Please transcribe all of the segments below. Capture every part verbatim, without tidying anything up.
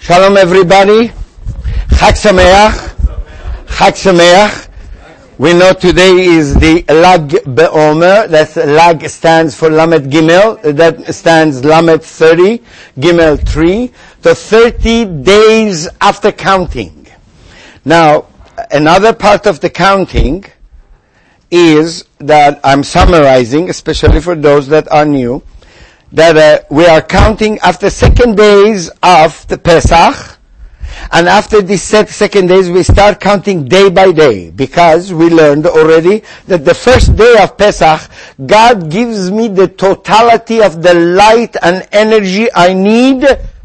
Shalom everybody. Chag Sameach. Chag Sameach. We know today is the Lag BeOmer. That's Lag stands for Lamed Gimel. That stands Lamed thirty, Gimel three. So thirty days after counting. Now, another part of the counting is that I'm summarizing, especially for those that are new, that uh, we are counting after second days of the Pesach, and after these second days we start counting day by day, because we learned already that the first day of Pesach, God gives me the totality of the light and energy I need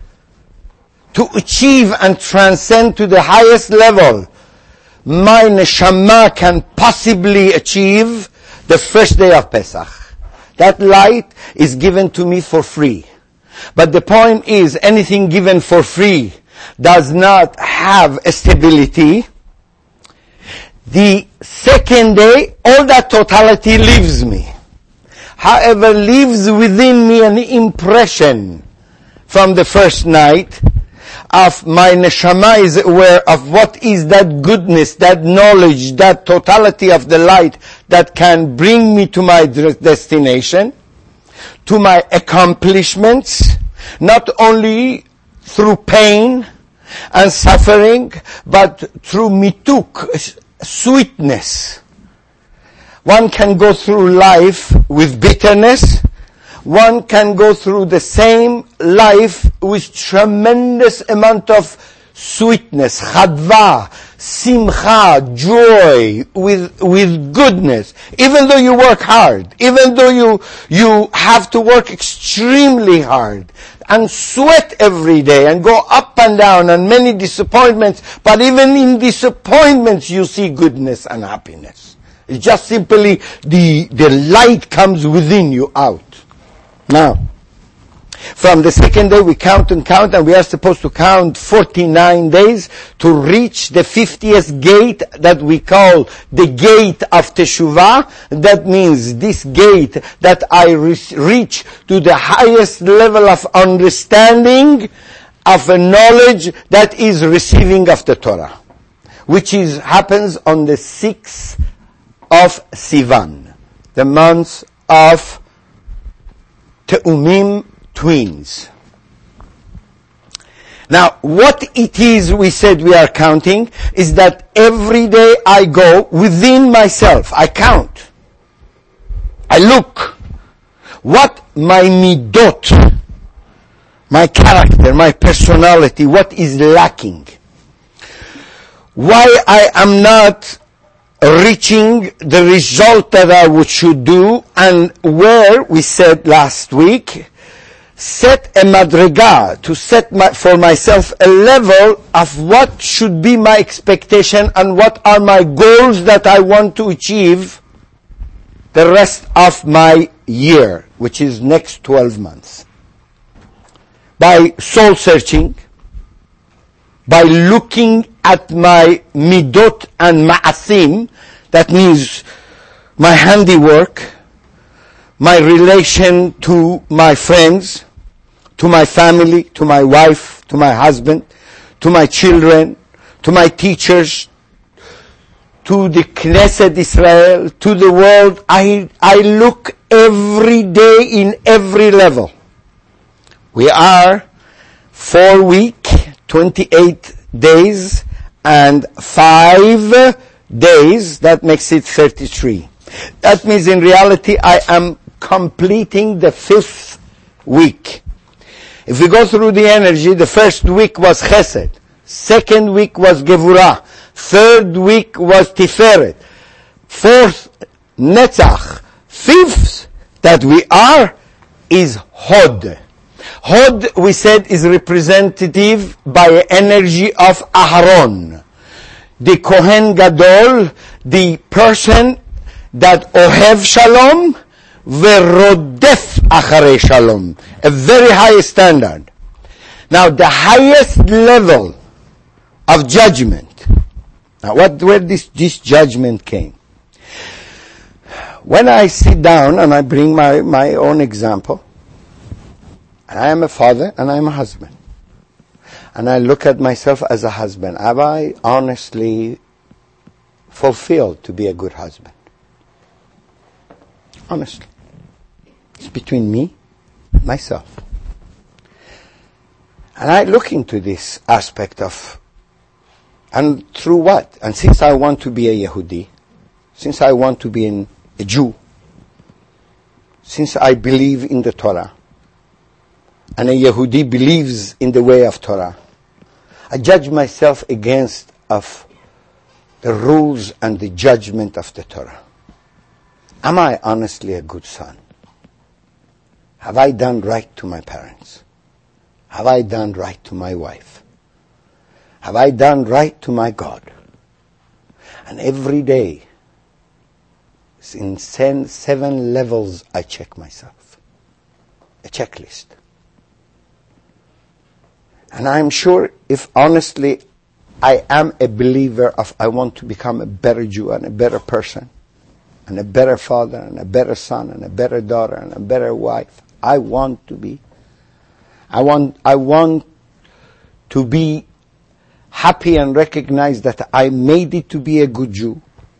to achieve and transcend to the highest level my neshama can possibly achieve the first day of Pesach. That light is given to me for free. But the point is, anything given for free does not have a stability. The second day, all that totality leaves me. However, leaves within me an impression from the first night of my neshama is aware of what is that goodness, that knowledge, that totality of the light that can bring me to my destination, to my accomplishments, not only through pain and suffering, but through mituk, sweetness. One can go through life with bitterness. One can go through the same life with tremendous amount of sweetness, chadva, simcha, joy, with with goodness. Even though you work hard, even though you you have to work extremely hard and sweat every day and go up and down and many disappointments, but even in disappointments you see goodness and happiness. It's just simply the the light comes within you out. Now, from the second day we count and count, and we are supposed to count forty-nine days to reach the fiftieth gate that we call the gate of Teshuvah. That means this gate that I re- reach to the highest level of understanding of a knowledge that is receiving of the Torah, which is happens on the sixth of Sivan, the month of Te'umim, twins. Now, what it is we said we are counting is that every day I go within myself. I count. I look. What my midot, my character, my personality, what is lacking. Why I am not reaching the result that I would should do, and where we said last week, set a madriga, to set my, for myself a level of what should be my expectation and what are my goals that I want to achieve the rest of my year, which is next twelve months. By soul searching, by looking at my midot and ma'asim, that means my handiwork, my relation to my friends, to my family, to my wife, to my husband, to my children, to my teachers, to the Knesset Israel, to the world. I, I look every day in every level. We are four week, twenty-eight days and five days. That makes it thirty-three. That means in reality I am completing the fifth week. If we go through the energy, the first week was Chesed, second week was Gevurah, third week was Tiferet, fourth Netzach, fifth that we are is Hod. Hod, we said, is representative by energy of Aharon, the Kohen Gadol, the person that Ohev Shalom, Verodef Acharei Shalom, a very high standard. Now, the highest level of judgment. Now, what where this this judgment came? When I sit down and I bring my my own example. I am a father and I am a husband. and I look at myself as a husband. Have I honestly fulfilled to be a good husband? Honestly. It's between me, myself. And I look into this aspect of, and through what? And since I want to be a Yehudi, since I want to be an, a Jew, since I believe in the Torah, and a Yehudi believes in the way of Torah, I judge myself against of the rules and the judgment of the Torah. Am I honestly a good son? Have I done right to my parents? Have I done right to my wife? Have I done right to my God? And every day, in seven levels, I check myself. A checklist. And I'm sure if honestly I am a believer of I want to become a better Jew and a better person, and a better father and a better son and a better daughter and a better wife, I want to be. I want, I want to be happy and recognize that I made it to be a good Jew.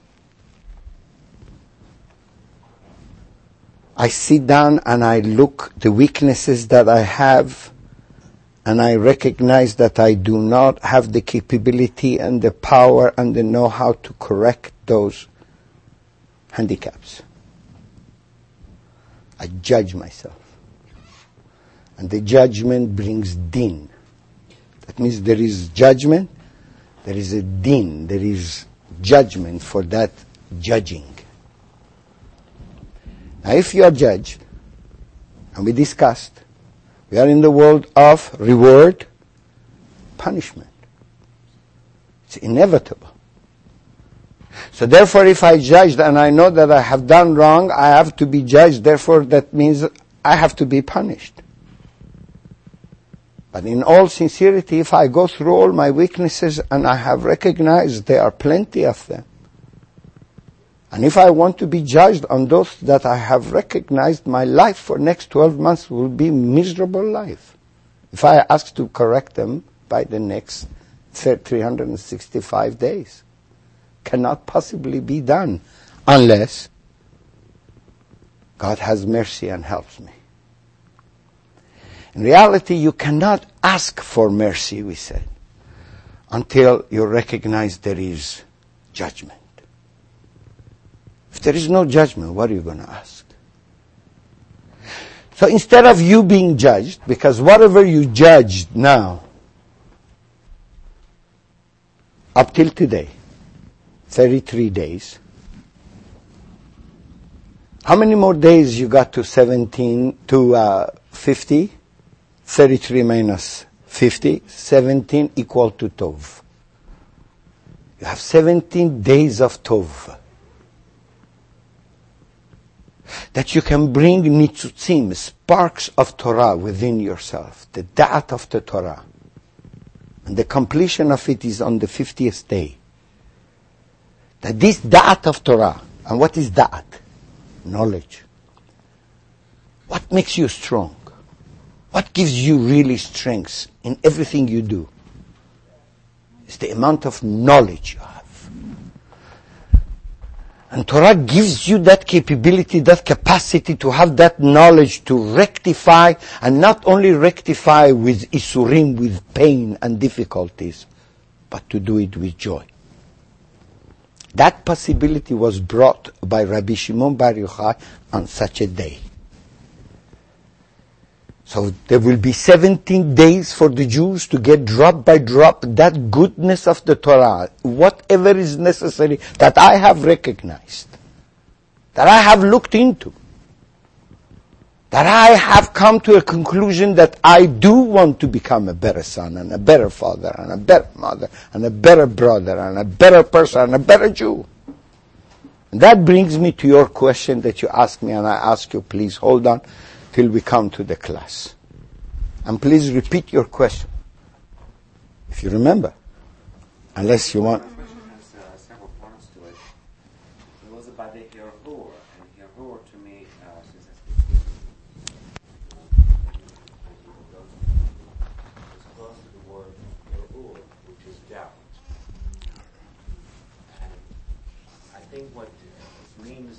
I sit down and I look the weaknesses that I have, and I recognize that I do not have the capability and the power and the know-how to correct those handicaps. I judge myself. And the judgment brings din. That means there is judgment, there is a din, there is judgment for that judging. Now if you are judged, and we discussed, we are in the world of reward, punishment. It's inevitable. So therefore if I judged and I know that I have done wrong, I have to be judged, therefore that means I have to be punished. But in all sincerity, if I go through all my weaknesses and I have recognized there are plenty of them, and if I want to be judged on those that I have recognized, my life for next twelve months will be miserable life. If I ask to correct them by the next three hundred sixty-five days. Cannot possibly be done unless God has mercy and helps me. In reality, you cannot ask for mercy, we said, until you recognize there is judgment. If there is no judgment, what are you going to ask? So instead of you being judged, because whatever you judged now, up till today, thirty-three days, how many more days you got to seventeen, to uh, fifty? thirty-three minus fifty, seventeen equal to Tov. You have seventeen days of Tov. That you can bring nitzutzim, sparks of Torah within yourself, the da'at of the Torah. And the completion of it is on the fiftieth day. That this da'at of Torah, and what is da'at? Knowledge. What makes you strong? What gives you really strength in everything you do? It's the amount of knowledge you have. And Torah gives you that capability, that capacity to have that knowledge to rectify, and not only rectify with isurim, with pain and difficulties, but to do it with joy. That possibility was brought by Rabbi Shimon Bar Yochai on such a day. So there will be seventeen days for the Jews to get drop by drop that goodness of the Torah, whatever is necessary that I have recognized, that I have looked into, that I have come to a conclusion that I do want to become a better son and a better father and a better mother and a better brother and a better person and a better Jew. And that brings me to your question that you asked me, and I ask you, please hold on till we come to the class. And please repeat your question, if you remember, unless you want. My question has uh, several parts to it. It was about the Hirhur, and Hirhur to me, uh, since I speak it's close to the word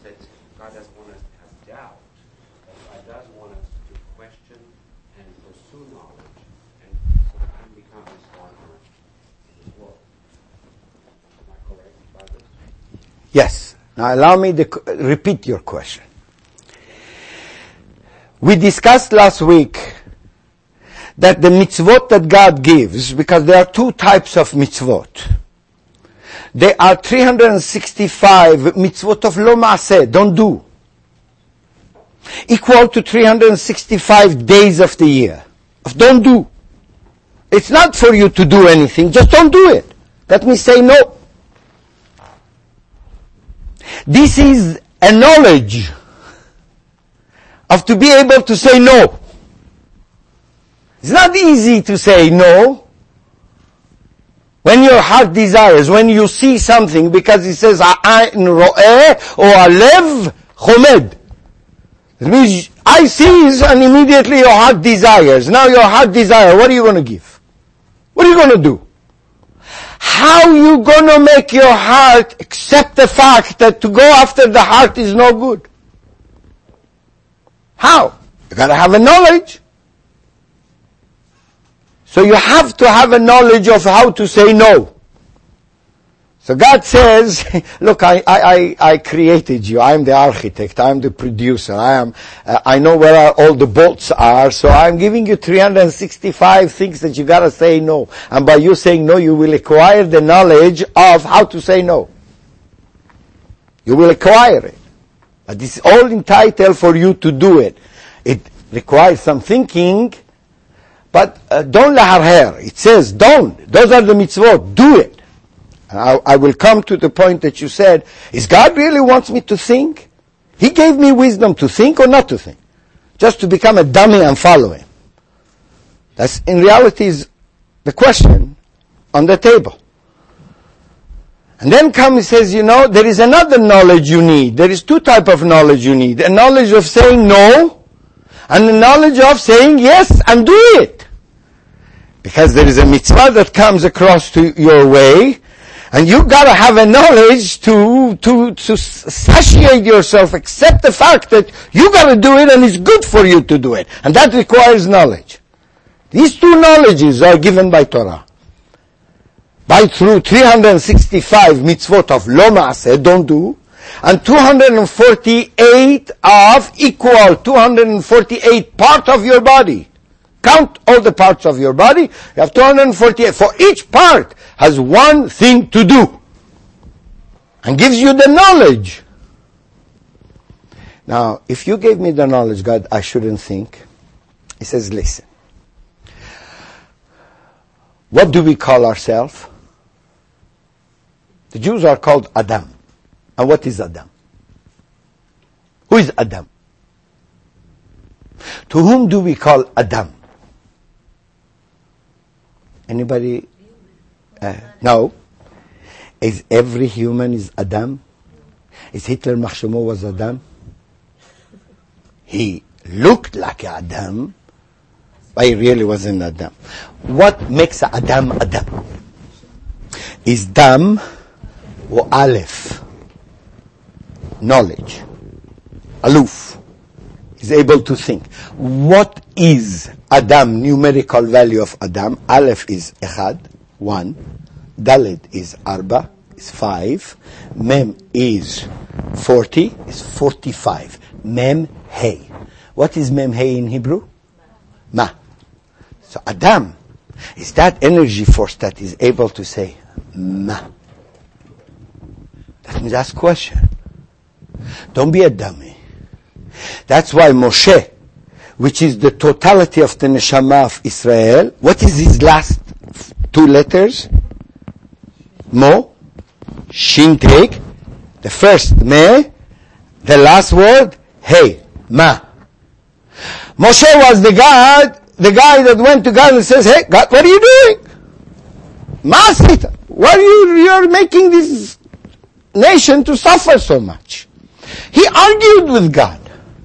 that God doesn't want us to have doubt, but God does want us to question and pursue knowledge, and so we can become His partner in His world. Am I correct about this? Yes. Now allow me to repeat your question. We discussed last week that the mitzvot that God gives, because there are two types of mitzvot. There are three hundred sixty-five mitzvot of lo maaseh, don't do, equal to three hundred sixty-five days of the year of don't do. It's not for you to do anything, just don't do it. Let me say no. This is a knowledge of to be able to say no. It's not easy to say no when your heart desires, when you see something, because it says "A'ain ro'eh" or "Alev chomed." It means I sees and immediately your heart desires. Now your heart desire, what are you going to give? What are you going to do? How you going to make your heart accept the fact that to go after the heart is no good? How? You got to have a knowledge. So you have to have a knowledge of how to say no. So God says, look, I, I, I created you. I'm the architect. I'm the producer. I am, uh, I know where all the bolts are. So I'm giving you three hundred sixty-five things that you gotta say no. And by you saying no, you will acquire the knowledge of how to say no. You will acquire it. But it's all entitled for you to do it. It requires some thinking, but uh, don't laharher. It says don't. Those are the mitzvot. Do it. I, I will come to the point that you said, is God really wants me to think? He gave me wisdom to think or not to think? Just to become a dummy and follow Him. That's in reality is the question on the table. And then comes and says, you know, there is another knowledge you need. There is two types of knowledge you need. A knowledge of saying no, and the knowledge of saying yes and do it. Because there is a mitzvah that comes across to your way, and you gotta have a knowledge to, to, to satiate yourself, accept the fact that you gotta do it and it's good for you to do it. And that requires knowledge. These two knowledges are given by Torah. By through three hundred sixty-five mitzvot of lo maaseh, don't do, and two hundred forty-eight of equal, two hundred forty-eight part of your body. Count all the parts of your body. You have two hundred forty-eight. For each part has one thing to do. And gives you the knowledge. Now, if you gave me the knowledge, God, I shouldn't think. He says, listen. What do we call ourselves? The Jews are called Adam. And what is Adam? Who is Adam? To whom do we call Adam? Anybody? Uh, no. Is every human is Adam? Is Hitler Mahshamo was Adam? He looked like Adam, but he really wasn't Adam. What makes Adam Adam? Is Dam or Aleph? Knowledge. Aluf. Is able to think. What is Adam, numerical value of Adam? Aleph is Echad, one. Dalet is Arba, is five. Mem is forty, is forty-five. Mem Hey. What is Mem Hey in Hebrew? Ma. So Adam is that energy force that is able to say Ma. That means ask question. Don't be a dummy. That's why Moshe, which is the totality of the neshama of Israel, what is his last two letters? Mo, Shin Teg, the first Me, the last word, Hey, Ma. Moshe was the guy, the guy that went to God and says, hey, God, what are you doing? Masita, why are you, you're making this nation to suffer so much? He argued with God.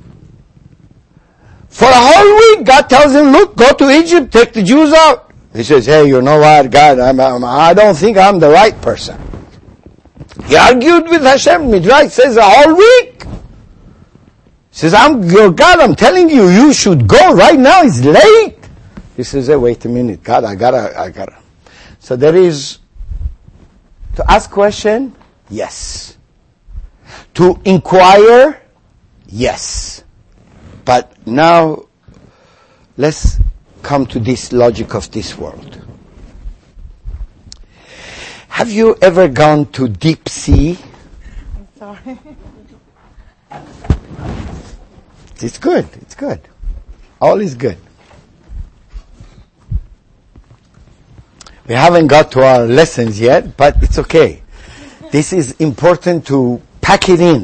For a whole week, God tells him, look, go to Egypt, take the Jews out. He says, hey, you know what, God, I'm, I'm, I don't think I'm the right person. He argued with Hashem. Midrash says a whole week. He says, I'm your God, I'm telling you, you should go right now, it's late. He says, hey, wait a minute, God, I gotta, I gotta. So there is, to ask question, yes. To inquire, yes. But now, let's come to this logic of this world. Have you ever gone to deep sea? I'm sorry. It's good, it's good. All is good. We haven't got to our lessons yet, but it's okay. This is important to pack it in.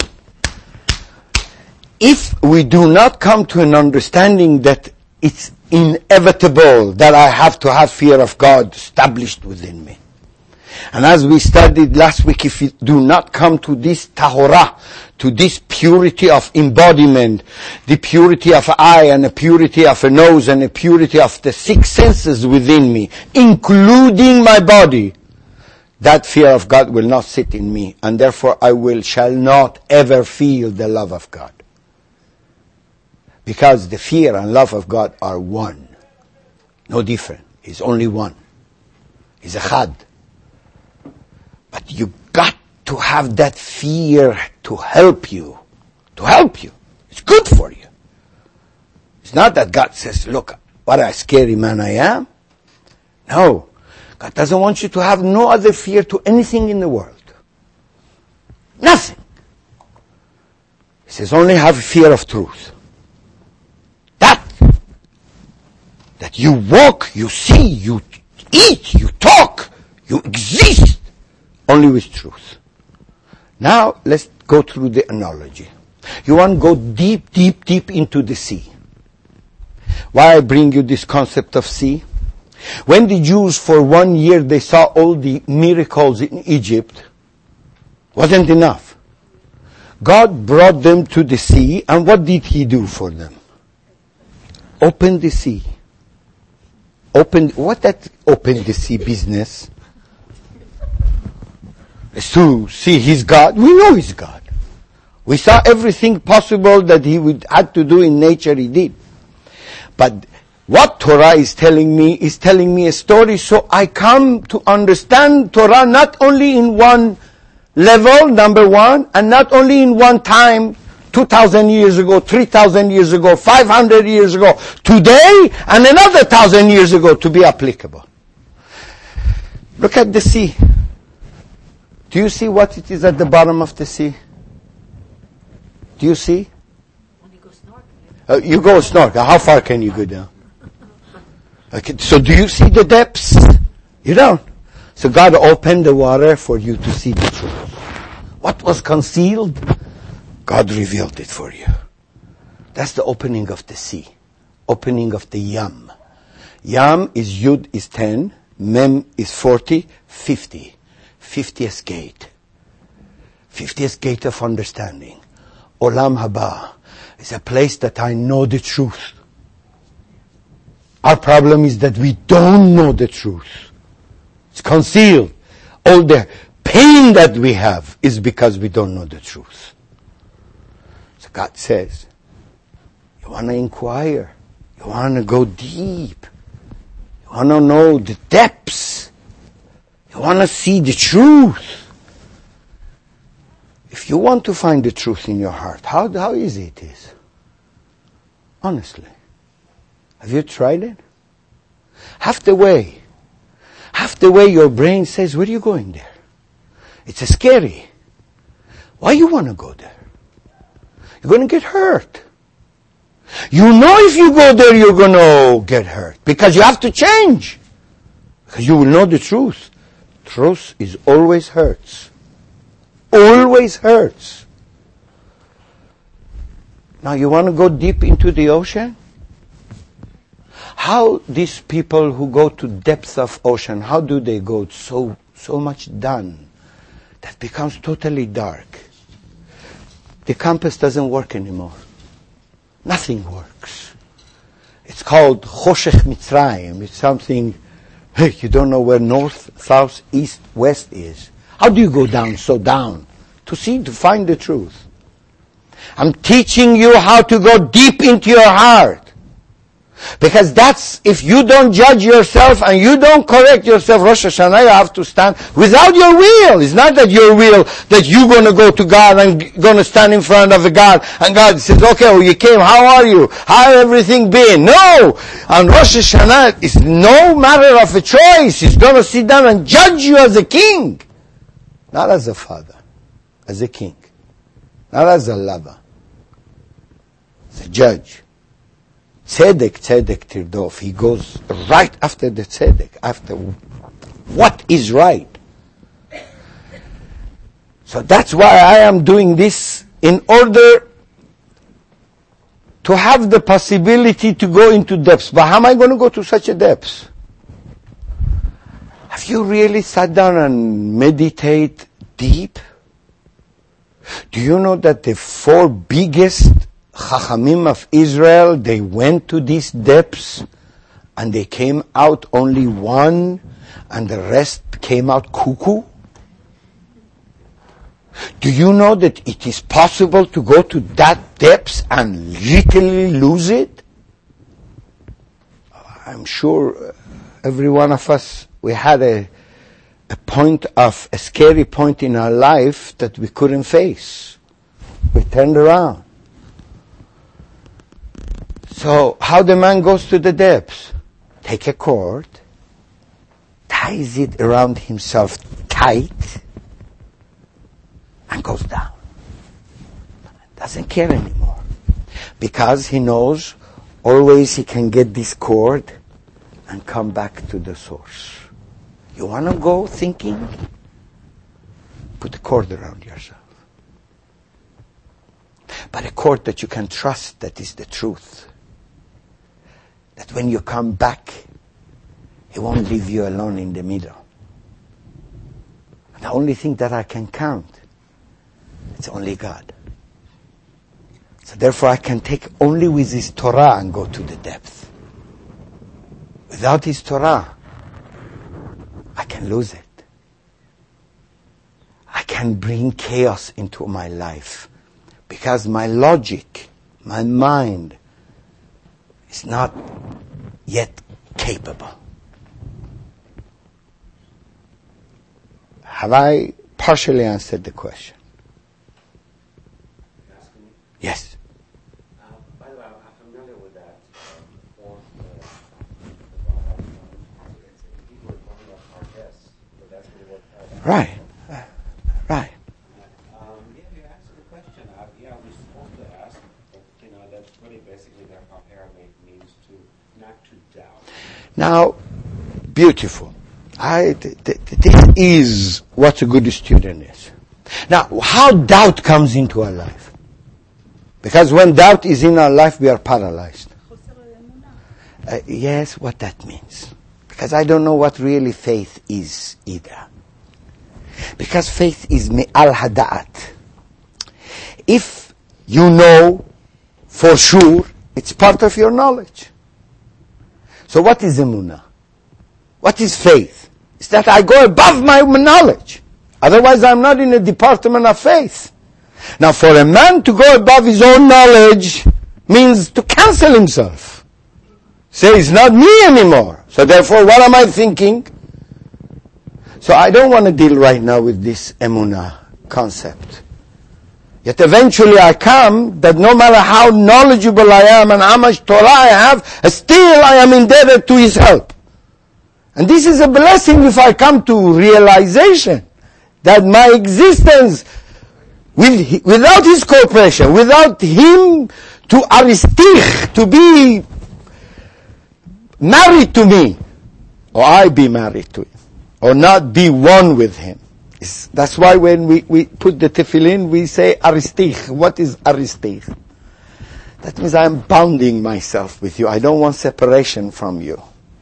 If we do not come to an understanding that it's inevitable that I have to have fear of God established within me. And as we studied last week, if we do not come to this tahorah, to this purity of embodiment, the purity of eye and the purity of a nose and the purity of the six senses within me, including my body, that fear of God will not sit in me, and therefore I will shall not ever feel the love of God. Because the fear and love of God are one. No different. It's only one. It's a chad. But you got to have that fear to help you. To help you. It's good for you. It's not that God says, look, what a scary man I am. No. God doesn't want you to have no other fear to anything in the world. Nothing. He says, only have fear of truth. That. That you walk, you see, you eat, you talk, you exist. Only with truth. Now, let's go through the analogy. You want to go deep, deep, deep into the sea. Why I bring you this concept of sea? When the Jews for one year they saw all the miracles in Egypt, wasn't enough. God brought them to the sea, and what did He do for them? Open the sea. Open, what that open the sea business? To see His God. We know His God. We saw everything possible that He would had to do in nature, He did. But what Torah is telling me is telling me a story, so I come to understand Torah not only in one level, number one, and not only in one time, two thousand years ago, three thousand years ago, five hundred years ago, today, and another one thousand years ago to be applicable. Look at the sea. Do you see what it is at the bottom of the sea? Do you see? When you go snorkeling. Uh, you go snorkel. How far can you go down? Okay, so do you see the depths? You don't. So God opened the water for you to see the truth. What was concealed? God revealed it for you. That's the opening of the sea. Opening of the Yam. Yam is Yud is ten, Mem is forty, fifty. fiftieth gate. fiftieth gate of understanding. Olam Haba is a place that I know the truth. Our problem is that we don't know the truth. It's concealed. All the pain that we have is because we don't know the truth. So God says, you want to inquire. You want to go deep. You want to know the depths. You want to see the truth. If you want to find the truth in your heart, how, how easy it is. Honestly. Have you tried it? Half the way. Half the way your brain says, where are you going there? It's a scary. Why you want to go there? You're going to get hurt. You know if you go there, you're going to get hurt. Because you have to change. Because you will know the truth. Truth is always hurts. Always hurts. Now you want to go deep into the ocean? How these people who go to depths of ocean, how do they go so so much done that becomes totally dark? The compass doesn't work anymore. Nothing works. It's called Choshech Mitzrayim. It's something, hey, you don't know where north, south, east, west is. How do you go down so down? To see, to find the truth. I'm teaching you how to go deep into your heart. Because that's, if you don't judge yourself and you don't correct yourself, Rosh Hashanah, you have to stand without your will. It's not that your will, that you're going to go to God and going to stand in front of a God, and God says, okay, well, you came, how are you? How everything been? No! On Rosh Hashanah, it's no matter of a choice. He's going to sit down and judge you as a king. Not as a father, as a king. Not as a lover. As a judge. Tzedek, tzedek tirdof. He goes right after the tzedek, after what is right. So that's why I am doing this, in order to have the possibility to go into depths. But how am I going to go to such a depths? Have you really sat down and meditate deep? Do you know that the four biggest Chachamim of Israel, they went to these depths and they came out only one and the rest came out cuckoo? Do you know that it is possible to go to that depths and literally lose it? I'm sure every one of us, we had a, a point of, a scary point in our life that we couldn't face. We turned around. So, how the man goes to the depths? Take a cord, ties it around himself tight, and goes down. Doesn't care anymore. Because he knows always he can get this cord and come back to the source. You want to go thinking? Put a cord around yourself. But a cord that you can trust, that is the truth. That when you come back, He won't leave you alone in the middle. The only thing that I can count, it's only God. So therefore I can take only with His Torah and go to the depth. Without His Torah, I can lose it. I can bring chaos into my life. Because my logic, my mind, is not yet capable. Have I partially answered the question? Asking me? Yes. Uh, by the way, I'm familiar with that um, fourth, uh, people are calling up our guests, but that's really what uh, Right. Uh, right. Um, yeah, you answered the question. Uh, yeah, we're supposed to ask, but, you know, that's really basically that apparently means to not to doubt. Now, beautiful. I, th- th- this is what a good student is. Now, how doubt comes into our life? Because when doubt is in our life, we are paralyzed. Uh, yes, what that means. Because I don't know what really faith is either. Because faith is me'al hada'at. If you know for sure, it's part of your knowledge. So what is emunah? What is faith? It's that I go above my knowledge. Otherwise I'm not in a department of faith. Now for a man to go above his own knowledge means to cancel himself. Say it's not me anymore. So therefore what am I thinking? So I don't want to deal right now with this emunah concept. Yet eventually I come that no matter how knowledgeable I am and how much Torah I have, still I am indebted to His help. And this is a blessing if I come to realization that my existence, with, without His cooperation, without Him to aristich, to be married to me, or I be married to Him, or not be one with Him. It's, that's why when we, we put the tefillin, we say aristich. What is aristich? That means I'm bounding myself with you. I don't want separation from you.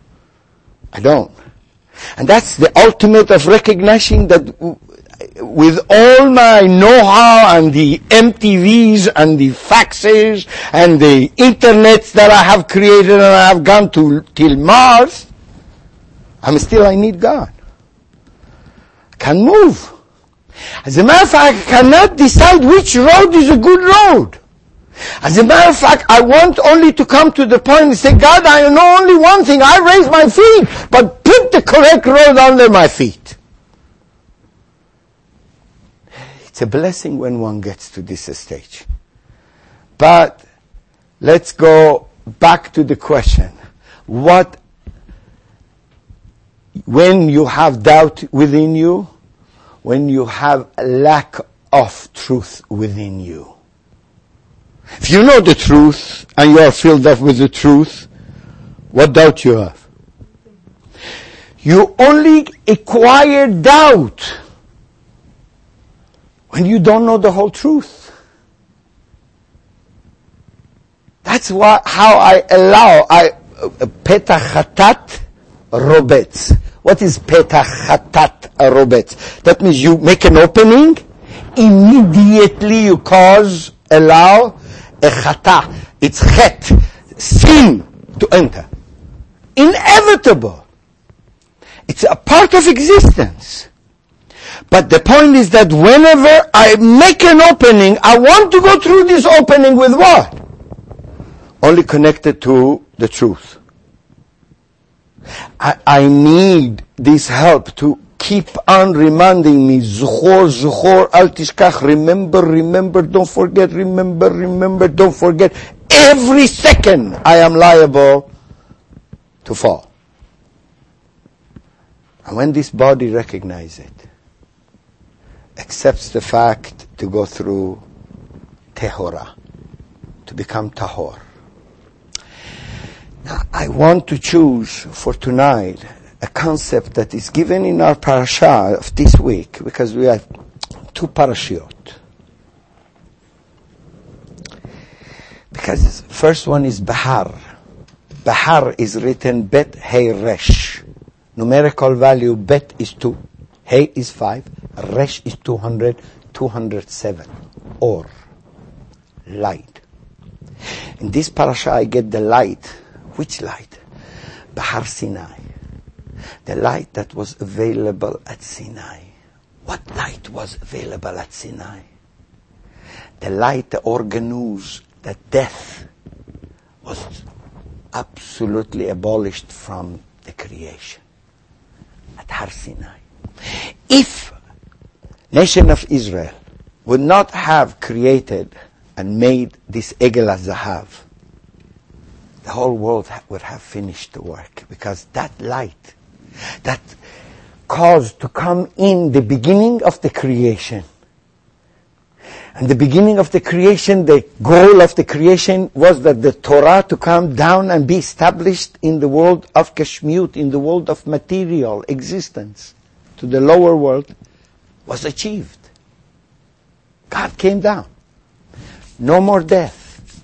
I don't. And that's the ultimate of recognizing that with all my know-how and the M T Vs and the faxes and the internets that I have created and I have gone to till Mars, I'm still, I need God. I can't move. As a matter of fact, I cannot decide which road is a good road. As a matter of fact, I want only to come to the point and say, God, I know only one thing. I raise my feet, but put the correct road under my feet. It's a blessing when one gets to this stage. But let's go back to the question. What, when you have doubt within you, when you have a lack of truth within you. If you know the truth and you are filled up with the truth, what doubt you have? You only acquire doubt when you don't know the whole truth. That's why, how I allow, I, Petach Chatat Robetz. What is Petach Chatat Robetz? That means you make an opening, immediately you cause, allow a chata, it's chet, sin to enter. Inevitable. It's a part of existence. But the point is that whenever I make an opening, I want to go through this opening with what? Only connected to the truth. I, I need this help to keep on reminding me, Zuchor, Zuchor, Al Tishkach, remember, remember, don't forget, remember, remember, don't forget. Every second I am liable to fall. And when this body recognizes it, accepts the fact to go through Tehora, to become Tahor. Now, I want to choose for tonight a concept that is given in our parasha of this week, because we have two parashiot. Because first one is Bahar. Bahar is written Bet Hey Resh. Numerical value Bet is two. Hey is five. Resh is two hundred. two hundred seven. Or. Light. In this parasha I get the light. Which light? Bahar Sinai. The light that was available at Sinai. What light was available at Sinai? The light, the organuz, that death was absolutely abolished from the creation at Har Sinai. If nation of Israel would not have created and made this Egel HaZahav, the whole world would have finished the work, because that light, that caused to come in the beginning of the creation. And the beginning of the creation, the goal of the creation was that the Torah to come down and be established in the world of Geshmiut, in the world of material existence, to the lower world, was achieved. God came down. No more death.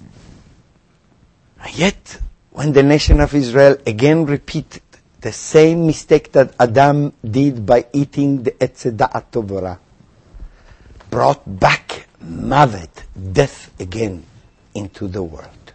And yet, when the nation of Israel again repeated the same mistake that Adam did by eating the Etz Da'at Tovara, brought back Mavet, death again, into the world.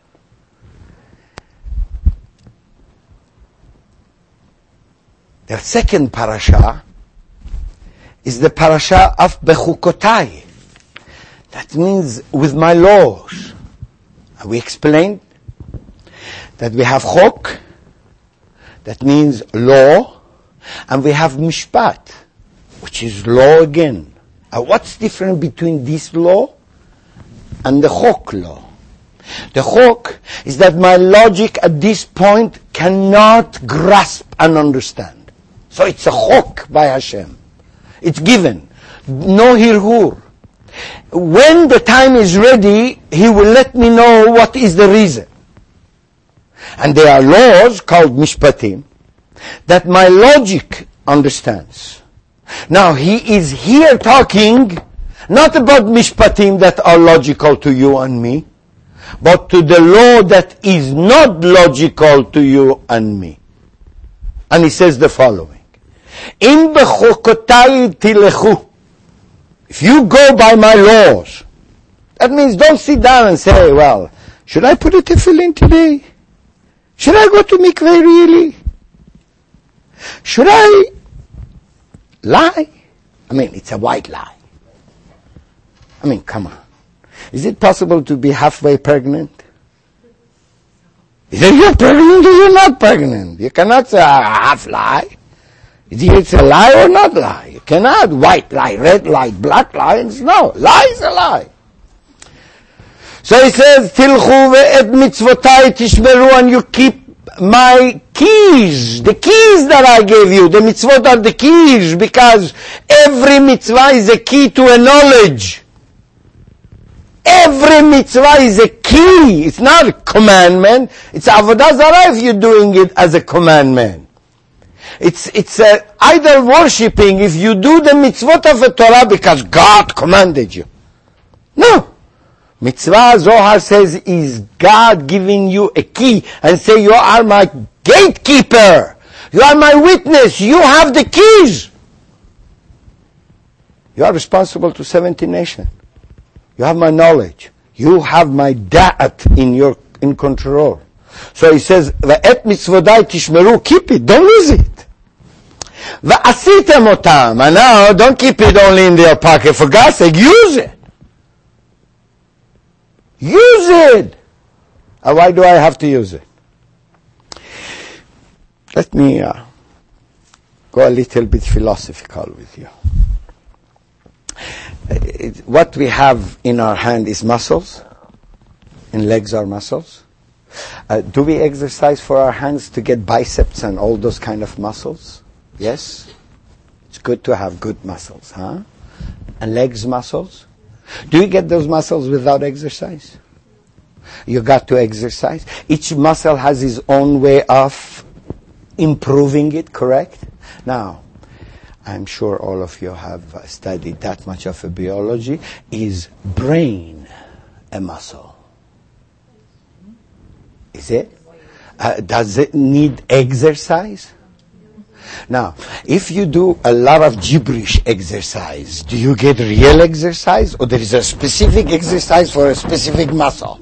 The second parasha is the parasha of Bechukotai. That means with my laws. We explained that we have chok, that means law, and we have mishpat, which is law again. Uh, what's different between this law and the chok law? The chok is that my logic at this point cannot grasp and understand. So it's a chok by Hashem. It's given. No hirhur. When the time is ready, He will let me know what is the reason. And there are laws called mishpatim that my logic understands. Now, He is here talking not about mishpatim that are logical to you and me, but to the law that is not logical to you and me. And He says the following: Im bechokotai tilechu. If you go by my laws, that means don't sit down and say, well, should I put a tefillin today? Should I go to mikveh really? Should I lie? I mean, it's a white lie. I mean, come on. Is it possible to be halfway pregnant? Either you're pregnant or you're not pregnant. You cannot say a half lie. It's a lie or not lie. You cannot white lie, red lie, black lie. No, lie is a lie. So he says, Tilchu ve'et mitzvotai tishmeru, and you keep my keys, the keys that I gave you. The mitzvot are the keys, because every mitzvah is a key to a knowledge. Every mitzvah is a key. It's not a commandment. It's avodah zarah if you're doing it as a commandment. It's it's uh, idol worshipping if you do the mitzvot of the Torah because God commanded you. No. Mitzvah, Zohar says, is God giving you a key and say, you are my gatekeeper. You are my witness. You have the keys. You are responsible to seventy nations. You have my knowledge. You have my da'at in your in control. So he says, "Va'et mitzvodai tishmeru," keep it, don't lose it. Va'asitem otam, and now don't keep it only in your pocket. For God's sake, use it. Use it. And why do I have to use it? Let me uh, go a little bit philosophical with you. It, what we have in our hand is muscles, and legs are muscles. Uh, do we exercise for our hands to get biceps and all those kind of muscles? Yes? It's good to have good muscles, huh? And legs muscles? Do you get those muscles without exercise? You got to exercise. Each muscle has its own way of improving it, correct? Now, I'm sure all of you have studied that much of a biology. Is brain a muscle? Is it? Uh, does it need exercise? Now, if you do a lot of gibberish exercise, do you get real exercise, or there is a specific exercise for a specific muscle?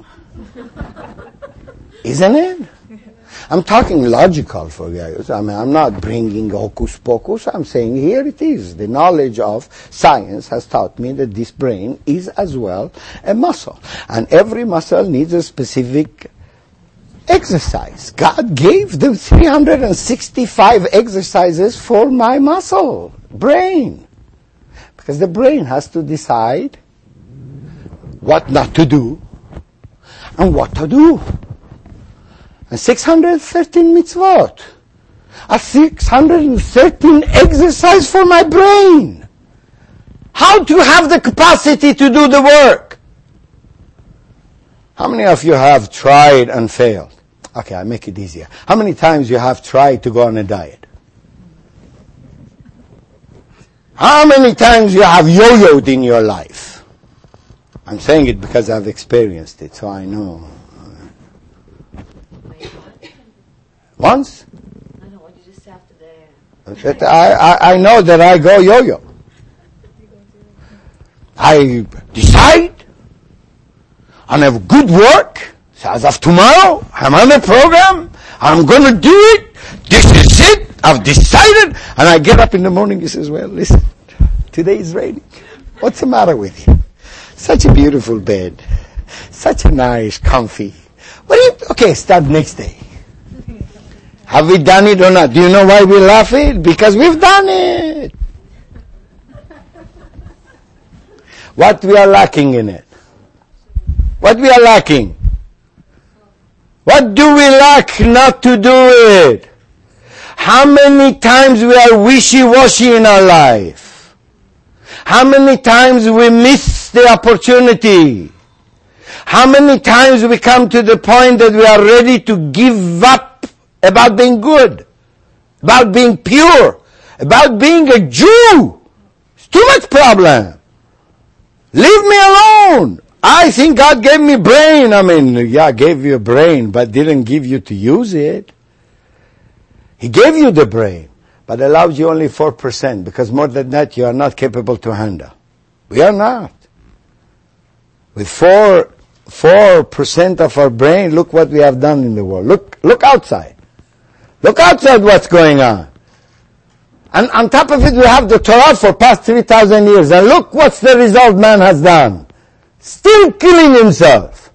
Isn't it? I'm talking logical for you. I mean, I'm not bringing hocus pocus. I'm saying here it is. The knowledge of science has taught me that this brain is as well a muscle. And every muscle needs a specific exercise. God gave them three hundred sixty-five exercises for my muscle, brain. Because the brain has to decide what not to do and what to do. And six hundred thirteen mitzvot are six hundred thirteen exercise for my brain. How to have the capacity to do the work? How many of you have tried and failed? Okay, I'll make it easier. How many times you have tried to go on a diet? How many times you have yo-yoed in your life? I'm saying it because I've experienced it, so I know. Once? I know what you just after that. I, I, I know that I go yo-yo. I decide and have good work. So as of tomorrow, I'm on a program. I'm going to do it. This is it. I've decided. And I get up in the morning. He says, well, listen, today is raining. What's the matter with you? Such a beautiful bed. Such a nice, comfy. What do you, okay, start next day. Have we done it or not? Do you know why we laugh it? Because we've done it. What we are lacking in it? What we are lacking? What do we lack not to do it? How many times we are wishy-washy in our life? How many times we miss the opportunity? How many times we come to the point that we are ready to give up about being good, about being pure, about being a Jew? It's too much problem. Leave me alone. I think God gave me brain. I mean, yeah, gave you a brain, but didn't give you to use it. He gave you the brain, but allows you only four percent, because more than that you are not capable to handle. We are not. With four, four percent of our brain, look what we have done in the world. Look, look outside. Look outside what's going on. And on top of it, we have the Torah for past three thousand years. And look what's the result man has done. Still killing himself.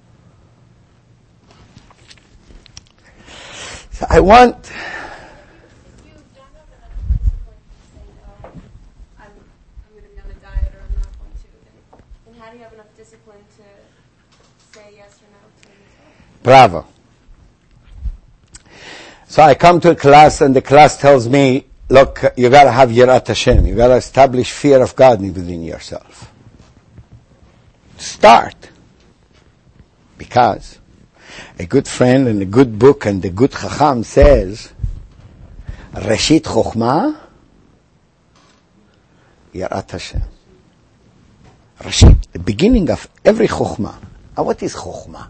So I want... If you don't have enough discipline to say, no, I'm, I'm going to be on a diet or I'm not going to, then, then how do you have enough discipline to say yes or no to yourself? Bravo. So I come to a class and the class tells me, look, you got to have Yirat Hashem. You got to establish fear of God within yourself. Start. Because a good friend and a good book and a good Chacham says, Reshit Chokhmah, Yirat Hashem. Reshit, the beginning of every Chokhmah. Now what is Chokhmah?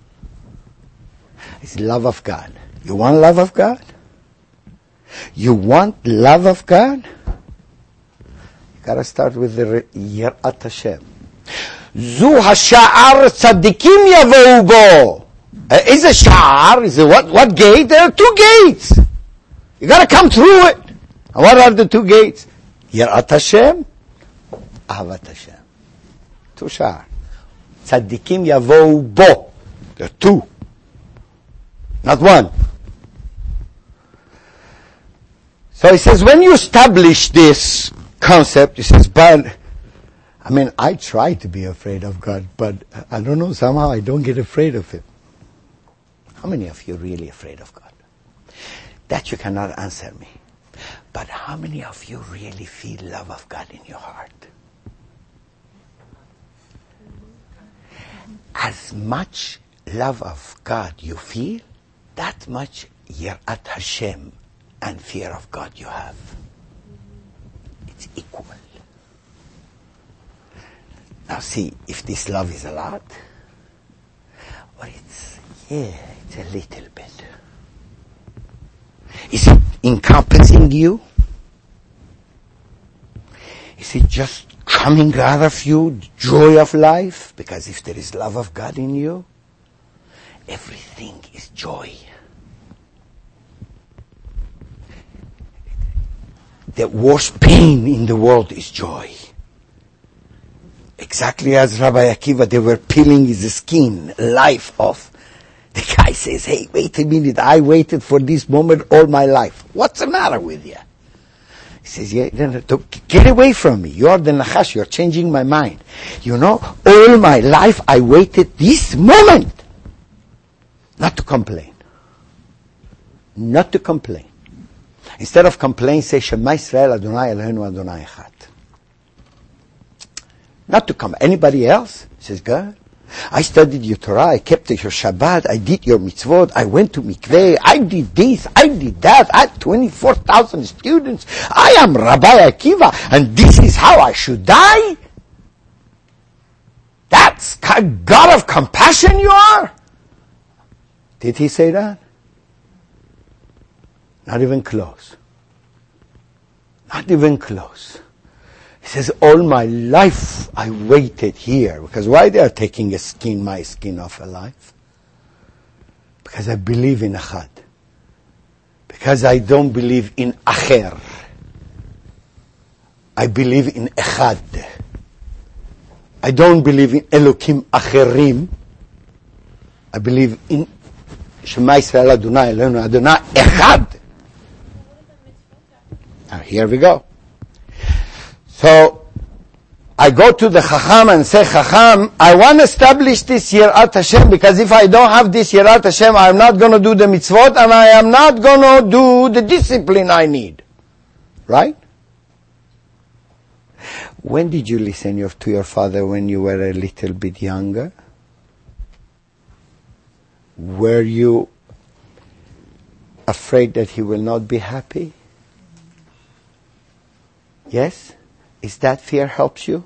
It's love of God. You want love of God? You want love of God? You gotta start with the Yirat Hashem. Zu hasha'ar tzaddikim yavou bo. Is a sha'ar? Is a what? What gate? There are two gates. You gotta come through it. And what are the two gates? Yirat Hashem, Ahavat Hashem. Two sha'ar. Tzaddikim yavou bo. There are two. Not one. So he says, when you establish this concept, he says, but, I mean, I try to be afraid of God, but I don't know, somehow I don't get afraid of Him. How many of you are really afraid of God? That you cannot answer me. But how many of you really feel love of God in your heart? As much love of God you feel, that much Yirat Hashem and fear of God you have. It's equal. Now see, if this love is a lot, or it's, yeah, it's a little bit. Is it encompassing you? Is it just coming out of you, joy of life? Because if there is love of God in you, everything is joy. The worst pain in the world is joy. Exactly as Rabbi Akiva, they were peeling his skin, life off. The guy says, hey, wait a minute, I waited for this moment all my life. What's the matter with you? He says, yeah, get away from me. You're the Nachash, you're changing my mind. You know, all my life I waited this moment. Not to complain. Not to complain. Instead of complain, say, Shema Yisrael Adonai Eloheinu Adonai Echad. Not to come. Anybody else? Says, God, I studied your Torah, I kept your Shabbat, I did your mitzvot, I went to mikveh, I did this, I did that, I had twenty-four thousand students, I am Rabbi Akiva, and this is how I should die? That's God of compassion you are? Did he say that? Not even close. Not even close. He says, all my life I waited here. Because why they are taking a skin, my skin off a life? Because I believe in Echad. Because I don't believe in Acher. I believe in Echad. I don't believe in Elokim Acherim. I believe in Shema Yisrael Adonai Eloheinu Adonai Echad. Now here we go. So, I go to the Chacham and say, Chacham, I want to establish this Yirat Hashem, because if I don't have this Yirat Hashem, I'm not going to do the mitzvot, and I am not going to do the discipline I need. Right? When did you listen your, to your father when you were a little bit younger? Were you afraid that he will not be happy? Yes? Is that fear helps you?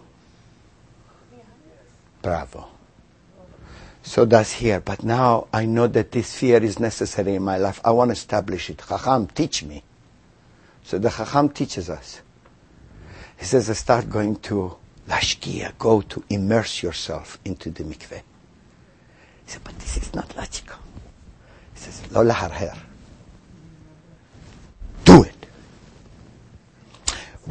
Bravo. So does here. But now I know that this fear is necessary in my life. I want to establish it. Chacham, teach me. So the Chacham teaches us. He says, start going to Lashkia. Go to immerse yourself into the mikveh. He said, but this is not logical. He says, Lo laharher. Do it.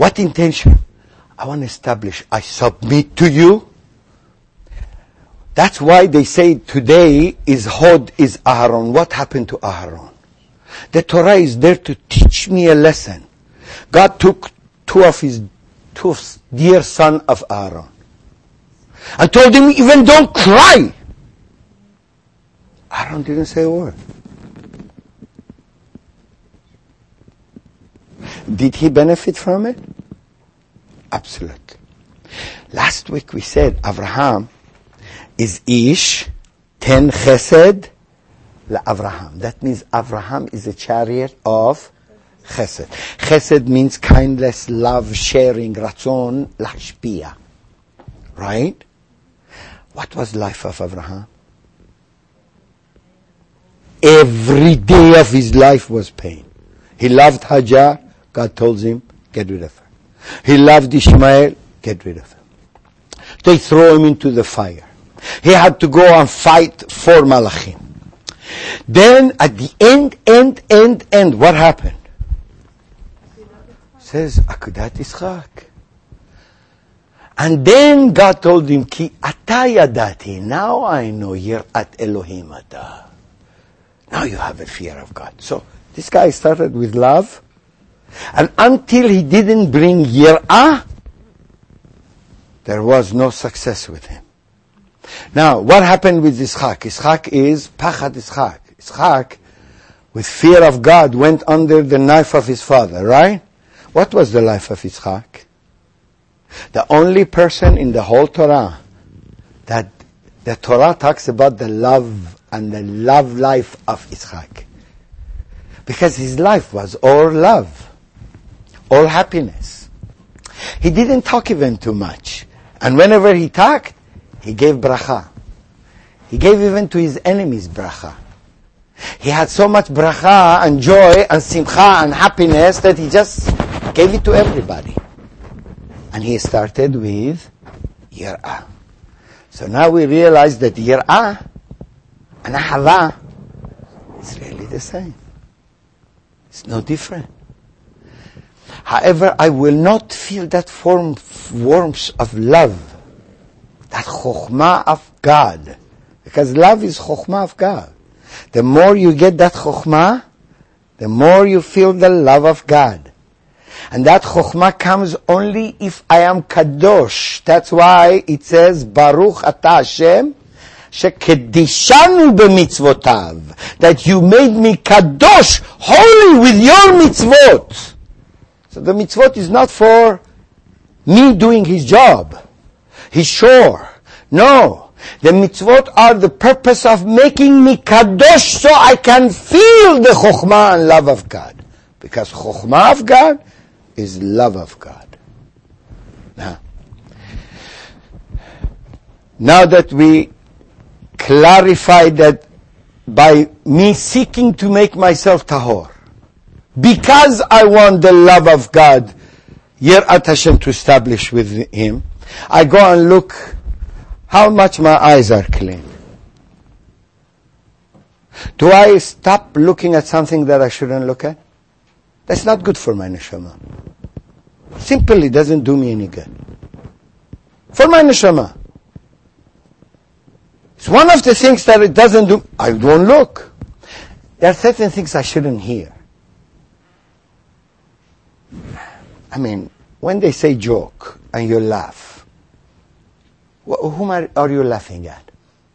What intention? I want to establish, I submit to you. That's why they say today is Hod, is Aharon. What happened to Aharon? The Torah is there to teach me a lesson. God took two of his, two of his dear son of Aaron and told him, even don't cry. Aaron didn't say a word. Did he benefit from it? Absolutely. Last week we said Abraham is Ish, ten chesed, LaAvraham. That means Abraham is a chariot of chesed. Chesed means kindness, love, sharing, ratzon, lashpia. Right? What was the life of Abraham? Every day of his life was pain. He loved Hajar, God told him, get rid of her. He loved Ishmael, get rid of him. They throw him into the fire. He had to go and fight for Malachim. Then at the end, end, end, end, what happened? Says, Akudat Yitzchak. And then God told him, Ki ata yadati, now I know yirat Elohim ata. Now you have a fear of God. So this guy started with love, and until he didn't bring yirah, there was no success with him. Now, what happened with Yitzchak? Yitzchak is Pachad Yitzchak. Yitzchak, with fear of God, went under the knife of his father, right? What was the life of Yitzchak? The only person in the whole Torah that the Torah talks about the love and the love life of Yitzchak. Because his life was all love, all happiness. He didn't talk even too much. And whenever he talked, he gave bracha. He gave even to his enemies bracha. He had so much bracha and joy and simcha and happiness that he just gave it to everybody. And he started with yirah. So now we realize that yirah and ahava is really the same. It's no different. However, I will not feel that form, warmth of love, that chokhmah of God. Because love is chokhmah of God. The more you get that chokhmah, the more you feel the love of God. And that chokhmah comes only if I am kadosh. That's why it says, Baruch atah Hashem, shekedishanu b'mitzvotav. That you made me kadosh, holy with your mitzvot. So the mitzvot is not for me doing his job, his chore. No. The mitzvot are the purpose of making me kadosh so I can feel the chokhmah and love of God. Because chokhmah of God is love of God. Now, now that we clarified that by me seeking to make myself tahor, because I want the love of God, Yirat Hashem, to establish with Him, I go and look how much my eyes are clean. Do I stop looking at something that I shouldn't look at? That's not good for my neshama. Simply doesn't do me any good. For my neshama. It's one of the things that it doesn't do. I don't look. There are certain things I shouldn't hear. I mean, when they say joke and you laugh, whom are, are you laughing at?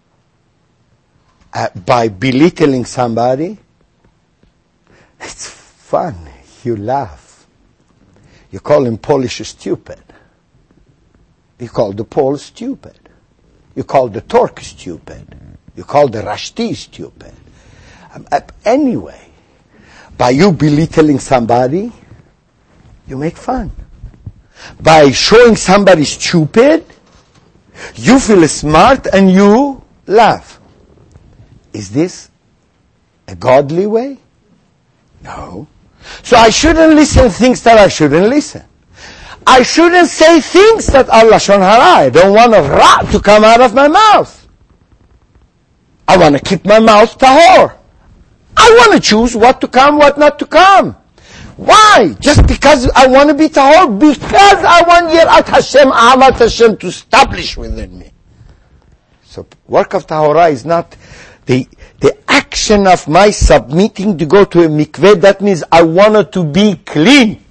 Uh, by belittling somebody? It's fun. You laugh. You call him Polish stupid. You call the Poles stupid. You call the Turk stupid. You call the Rashti stupid. Um, uh, anyway, by you belittling somebody, you make fun. By showing somebody stupid, you feel smart and you laugh. Is this a godly way? No. So I shouldn't listen things that I shouldn't listen. I shouldn't say things that are lashon hara. I don't want a ra to come out of my mouth. I want to keep my mouth tahor. I want to choose what to come, what not to come. Why? Just because I want to be tahor? Because I want Yirat Hashem, Ahavat Hashem to establish within me. So work of tahora is not the the action of my submitting to go to a mikveh. That means I wanted to be clean.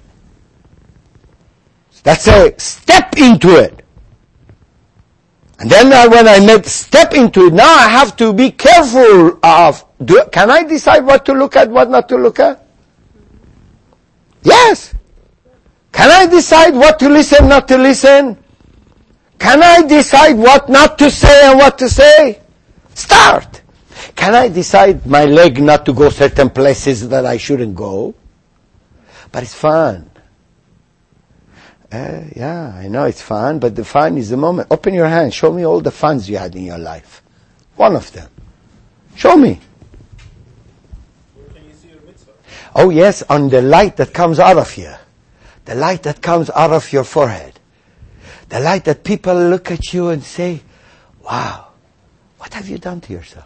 That's a step into it. And then uh, when I made step into it, now I have to be careful of, do, can I decide what to look at, what not to look at? Yes. Can I decide what to listen, not to listen? Can I decide what not to say and what to say? Start. Can I decide my leg not to go certain places that I shouldn't go? But it's fun. Uh, yeah, I know it's fun, but the fun is the moment. Open your hand. Show me all the funs you had in your life. One of them. Show me. Where can you see your mitzvah? Oh yes, on the light that comes out of you. The light that comes out of your forehead. The light that people look at you and say, wow, what have you done to yourself?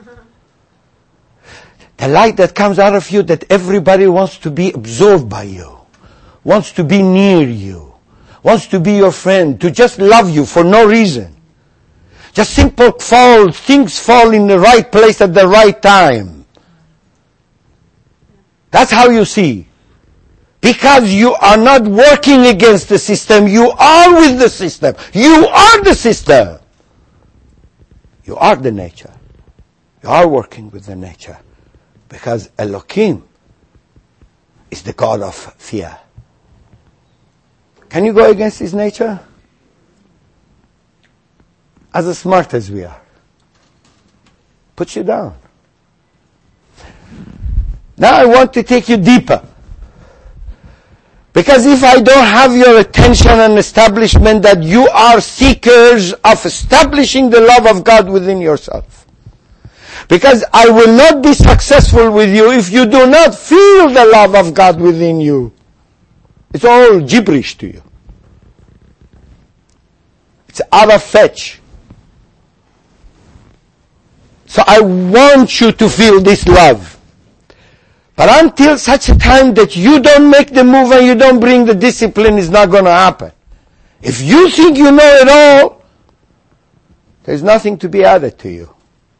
The light that comes out of you that everybody wants to be absorbed by you, wants to be near you, wants to be your friend, to just love you for no reason. Just simple fall, things fall in the right place at the right time. That's how you see. Because you are not working against the system, you are with the system. You are the system. You are the nature. You are working with the nature. Because Elohim is the God of fear. Can you go against his nature? As smart as we are. Puts you down. Now I want to take you deeper. Because if I don't have your attention and establishment that you are seekers of establishing the love of God within yourself. Because I will not be successful with you if you do not feel the love of God within you. It's all gibberish to you. It's out of fetch. So I want you to feel this love. But until such a time that you don't make the move and you don't bring the discipline, it's not going to happen. If you think you know it all, there's nothing to be added to you.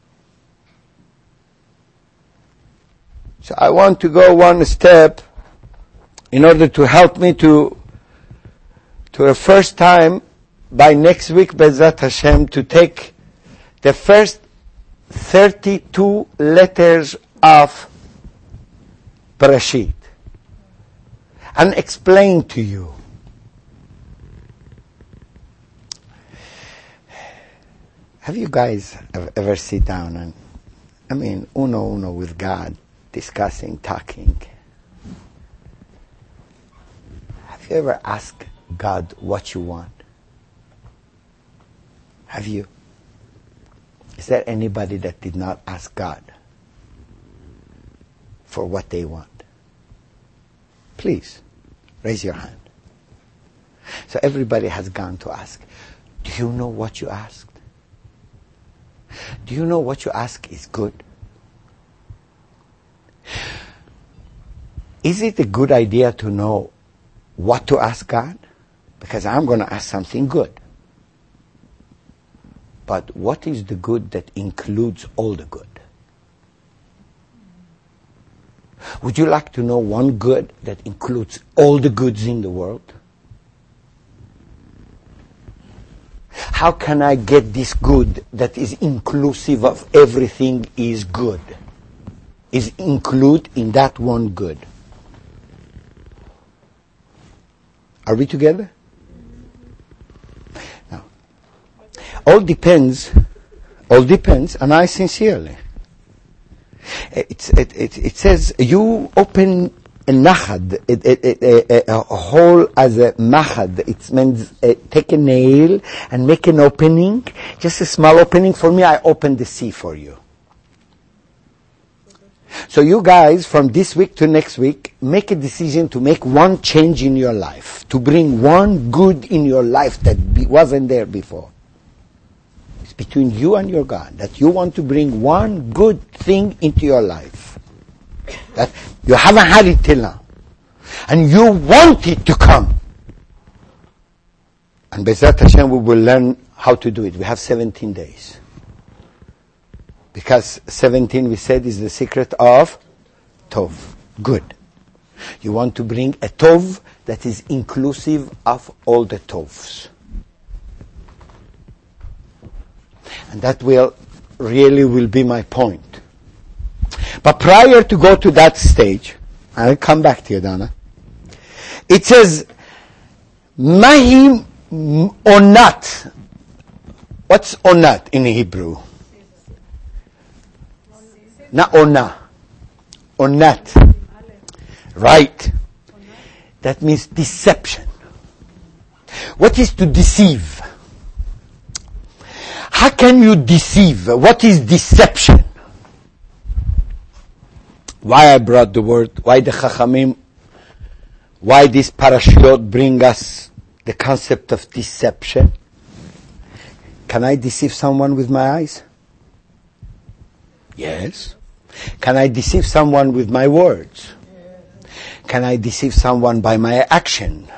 So I want to go one step in order to help me to, to the first time by next week, Be'ezrat Hashem, to take the first thirty-two letters of Bereshit and explain to you. Have you guys ever sit down and, I mean, uno uno with God, discussing, talking? Have you ever asked God what you want? Have you? Is there anybody that did not ask God for what they want? Please, raise your hand. So everybody has gone to ask. Do you know what you asked? Do you know what you ask is good? Is it a good idea to know what to ask God? Because I'm going to ask something good. But what is the good that includes all the good? Would you like to know one good that includes all the goods in the world? How can I get this good that is inclusive of everything is good? Is include in that one good? Are we together? Now, all depends, all depends, and I sincerely. It, it, it, it says you open a nachad, it, it, it, a, a hole as a mahad. It means uh, take a nail and make an opening, just a small opening. For me, I open the sea for you. So you guys, from this week to next week, make a decision to make one change in your life, to bring one good in your life that be, wasn't there before. It's between you and your God, that you want to bring one good thing into your life. That you haven't had it till now. And you want it to come. And Bezrat Hashem, we will learn how to do it. We have seventeen days. Because seventeen, we said, is the secret of Tov. Good. You want to bring a Tov that is inclusive of all the Tovs. And that will, really will be my point. But prior to go to that stage, I'll come back to you, Donna. It says, Mahim onat. What's onat in Hebrew? Not ona. Onat. Right. That means deception. What is to deceive? How can you deceive? What is deception? Why I brought the word, why the Chachamim, why this parashiyot bring us the concept of deception? Can I deceive someone with my eyes? Yes. Can I deceive someone with my words? Can I deceive someone by my action?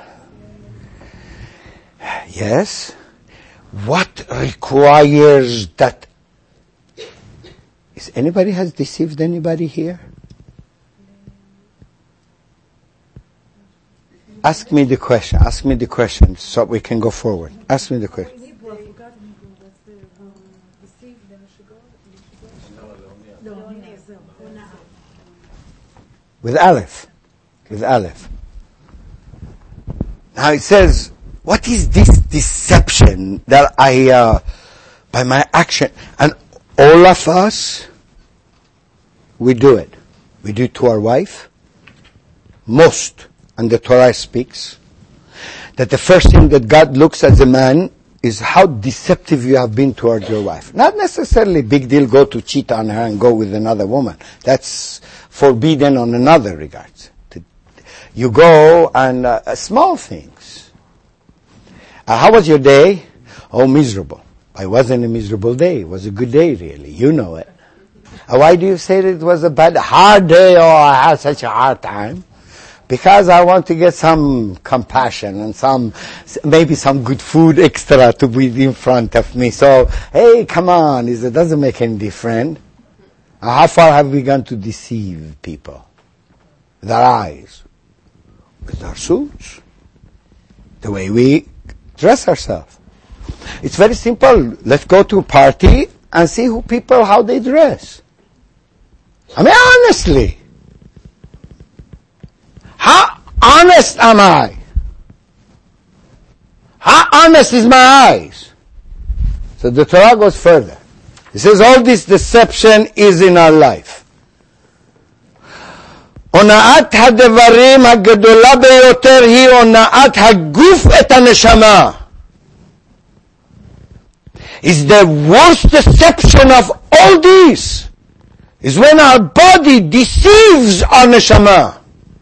Yes. What requires that? Is anybody has deceived anybody here? Ask me the question. Ask me the question so we can go forward. Ask me the question. With Aleph. With Aleph. Now it says, what is this deception that I, uh, by my action, and all of us, we do it. We do it to our wife. Most, and the Torah speaks, that the first thing that God looks at the man is how deceptive you have been toward your wife. Not necessarily big deal, go to cheat on her and go with another woman. That's forbidden on another regards. You go and uh, small things. Uh, how was your day? Oh, miserable. It wasn't a miserable day. It was a good day, really. You know it. Uh, why do you say that it was a bad, hard day? Oh, I had such a hard time. Because I want to get some compassion and some, maybe some good food extra to be in front of me. So, hey, come on, it doesn't make any difference. Uh, how far have we gone to deceive people? With our eyes. With our suits. The way we dress ourselves. It's very simple. Let's go to a party and see who people, how they dress. I mean, honestly. How honest am I? How honest is my eyes? So the Torah goes further. It says all this deception is in our life. הונאת הדברים הגדולה ביותר היא הונאת הגוף את הנשמה. Is the worst deception of all this is when our body deceives our neshama.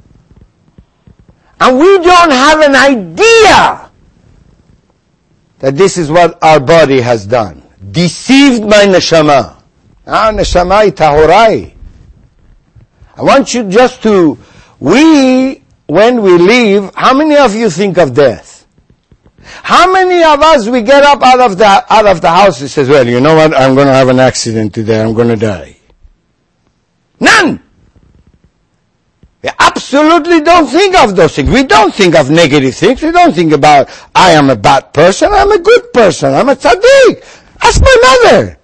And we don't have an idea that this is what our body has done. Deceived my neshama. Ah, neshama tahorai. I want you just to, we, when we leave, how many of you think of death? How many of us, we get up out of the, out of the house and says, well, you know what, I'm going to have an accident today, I'm going to die. None! We absolutely don't think of those things. We don't think of negative things. We don't think about, I am a bad person, I'm a good person, I'm a tzaddik. Ask my mother.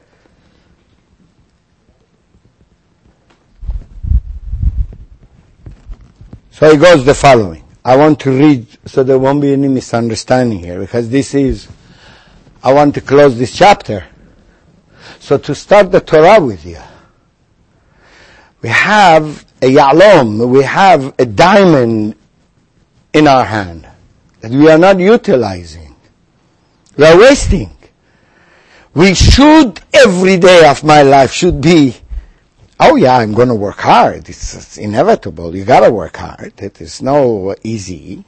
So it goes the following. I want to read so there won't be any misunderstanding here, because this is, I want to close this chapter. So to start the Torah with you, we have a yalom, we have a diamond in our hand that we are not utilizing. We are wasting. We should, every day of my life should be, oh yeah, I'm going to work hard. It's, it's inevitable. You got to work hard. It is no easy.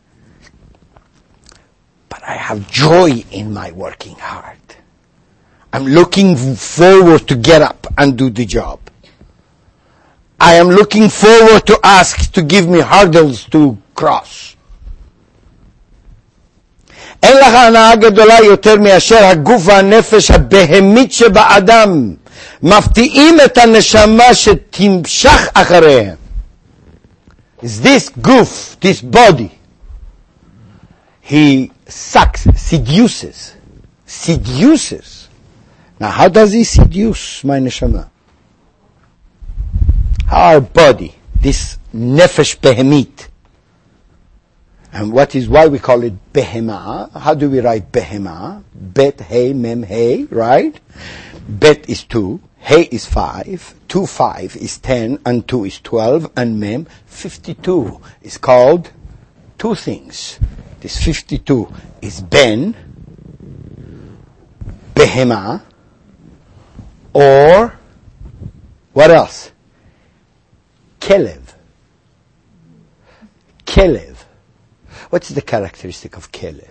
But I have joy in my working hard. I'm looking forward to get up and do the job. I am looking forward to ask to give me hurdles to cross. אין לך הנאה גדולה יותר מאשר הגוף והנפש הבהמית שבאדם, מפתיעים את הנשמה שתמשך אחריהם. Is this goof, this body, he sucks, seduces, seduces. Now how does he seduce my neshama? Our body, this nefesh behemit. And what is, why we call it behema? How do we write behema? Bet, hey, mem, hey, right? Bet is two, hey is five, two, five is ten, and two is twelve, and mem, fifty-two is called two things. This fifty-two is ben, behema, or what else? Kelev. Kelev. What's the characteristic of Kelev?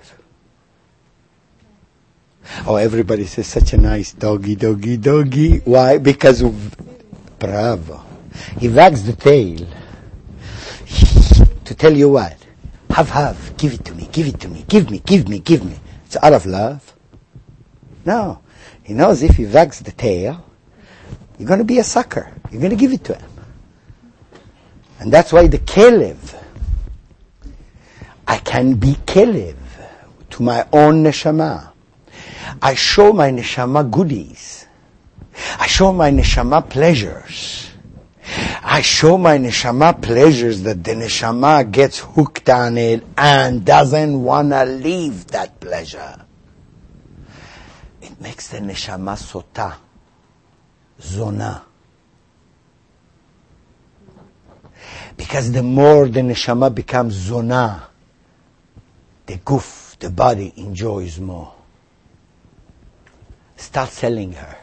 Oh, everybody says such a nice doggy, doggy, doggy. Why? Because of, bravo. He wags the tail to tell you what? Have, have, give it to me, give it to me, give me, give me, give me. It's out of love. No. He knows if he wags the tail, you're going to be a sucker. You're going to give it to him. And that's why the Kelev, I can be Kelev to my own neshama. I show my neshama goodies. I show my neshama pleasures. I show my neshama pleasures that the neshama gets hooked on it and doesn't want to leave that pleasure. It makes the neshama sota, zona. Because the more the neshama becomes zona, the goof, the body enjoys more. Start selling her.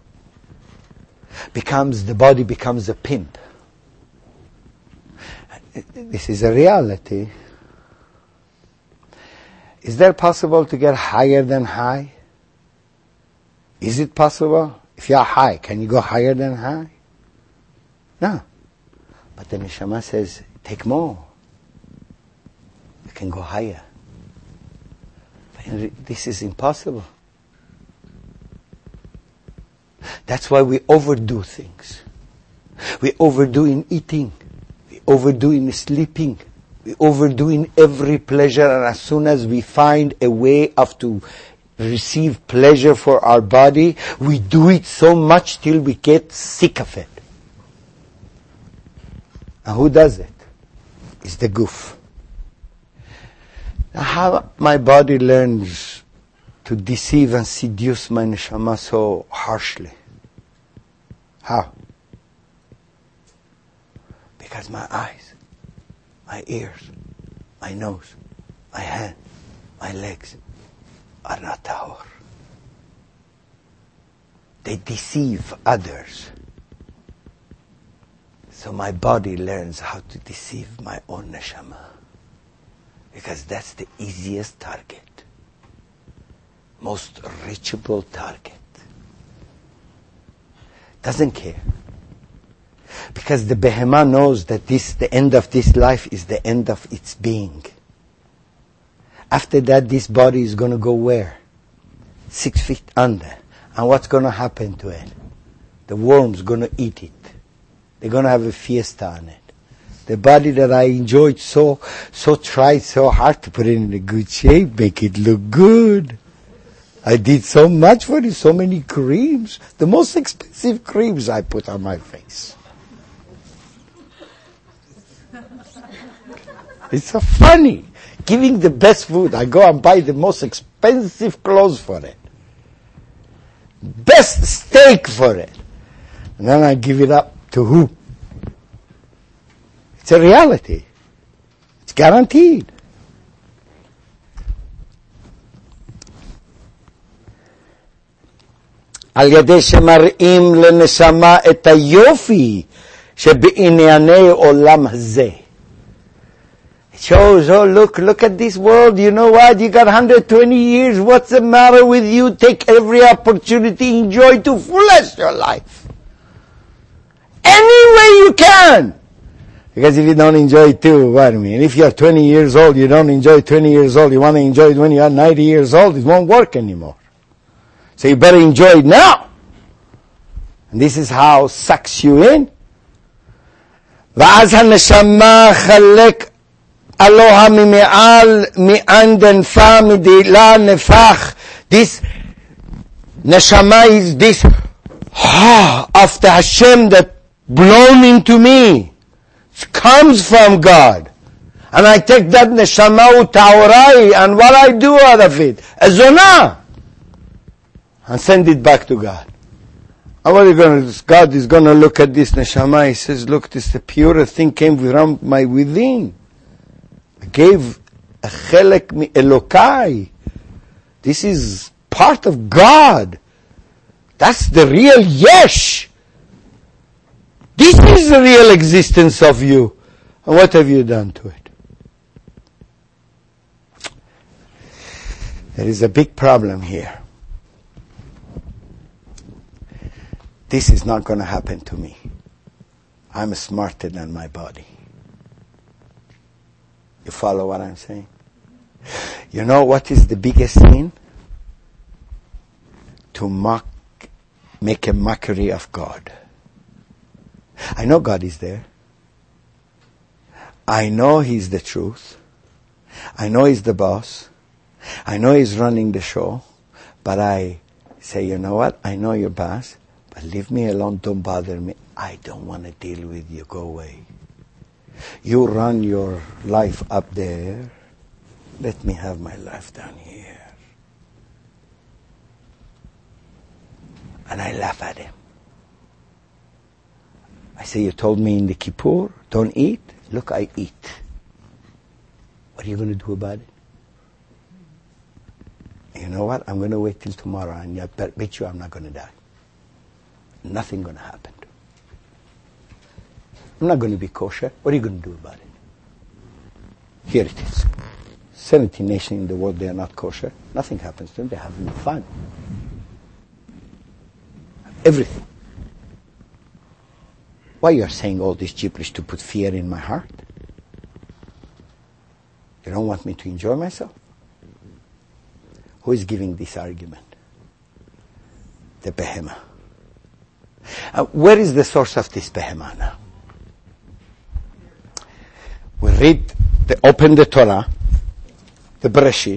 Becomes, the body becomes a pimp. This is a reality. Is there possible to get higher than high? Is it possible? If you are high, can you go higher than high? No. But the neshama says, take more. You can go higher. And this is impossible. That's why we overdo things. We overdo in eating. We overdo in sleeping. We overdo in every pleasure, and as soon as we find a way of to receive pleasure for our body, we do it so much till we get sick of it. And who does it? It's the goof. Now how my body learns to deceive and seduce my neshama so harshly? How? Because my eyes, my ears, my nose, my hand, my legs are not tahor. They deceive others. So my body learns how to deceive my own neshama. Because that's the easiest target. Most reachable target. Doesn't care. Because the behemah knows that this, the end of this life is the end of its being. After that, this body is going to go where? Six feet under. And what's going to happen to it? The worm's going to eat it. They're going to have a fiesta on it. The body that I enjoyed so, so tried so hard to put it in a good shape, make it look good. I did so much for it, so many creams. The most expensive creams I put on my face. It's so funny. Giving the best food, I go and buy the most expensive clothes for it. Best steak for it. And then I give it up to who? It's a reality. It's guaranteed. על ידי שמראים לנשמה את היופי שבענייני עולם הזה. It shows, oh look, look at this world, you know what, you got one hundred twenty years, what's the matter with you? Take every opportunity, enjoy to fullest your life. any way you can. Because if you don't enjoy it too, what I mean, if you're twenty years old, you don't enjoy twenty years old, you want to enjoy it when you are ninety years old, it won't work anymore. So you better enjoy it now. And this is how it sucks you in. ואז הנשמה חלק אלוה ממעל, מענדנפה, מדעילה, נפח. This neshama is this ah, of the Hashem that blown into me. It comes from God. And I take that neshama utaorai, and what I do out of it, a zonah, and send it back to God. And what are you going to do? God is going to look at this neshama. He says, look, this the purest thing came from my within. I gave a chelek mi Elokai. This is part of God. That's the real yesh. This is the real existence of you. And what have you done to it? There is a big problem here. This is not going to happen to me. I'm smarter than my body. You follow what I'm saying? You know what is the biggest sin? To mock, make a mockery of God. I know God is there. I know He's the truth. I know He's the boss. I know He's running the show. But I say, you know what? I know your boss. But leave me alone, don't bother me. I don't want to deal with you, go away. You run your life up there. Let me have my life down here. And I laugh at him. I say, you told me in the Kippur, don't eat. Look, I eat. What are you going to do about it? You know what? I'm going to wait till tomorrow, and I bet you I'm not going to die. Nothing going to happen. I'm not going to be kosher. What are you going to do about it? Here it is. seventy nations in the world, they are not kosher. Nothing happens to them. They're having fun. Everything. Why you are saying all this gibberish to put fear in my heart? You don't want me to enjoy myself? Who is giving this argument? The Behemah. Uh, where is the source of this Behemah now? We read, the, open the Torah, the Bereshit,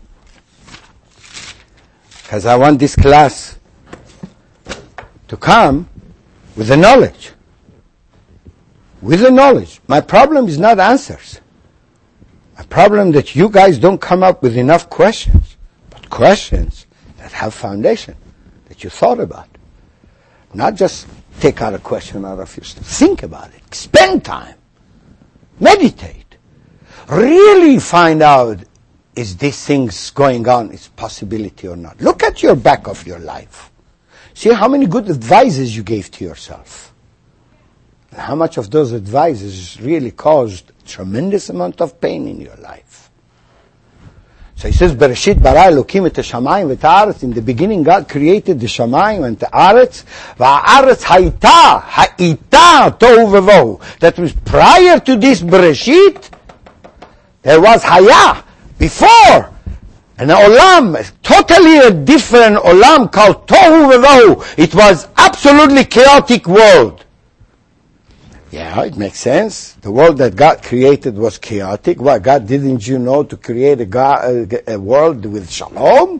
because I want this class to come with the knowledge. With the knowledge. My problem is not answers. My problem that you guys don't come up with enough questions, but questions that have foundation, that you thought about. Not just take out a question out of your stuff. Think about it. Spend time. Meditate. Really find out, is this thing's going on, is possibility or not. Look at your back of your life. See how many good advices you gave to yourself. And how much of those advices really caused tremendous amount of pain in your life. So he says, Bereshit bara Elokim et ha-shamayim v'et ha'aretz. In the beginning, God created the shamayim and the haaretz. V'ha'aretz hayta, ha'ita tohu v'vohu. That was prior to this Bereshit. There was haya before. An olam, totally a different olam called tohu v'vohu. It was absolutely chaotic world. Yeah, it makes sense. The world that God created was chaotic. Why, God, didn't you know to create a, God, a world with shalom?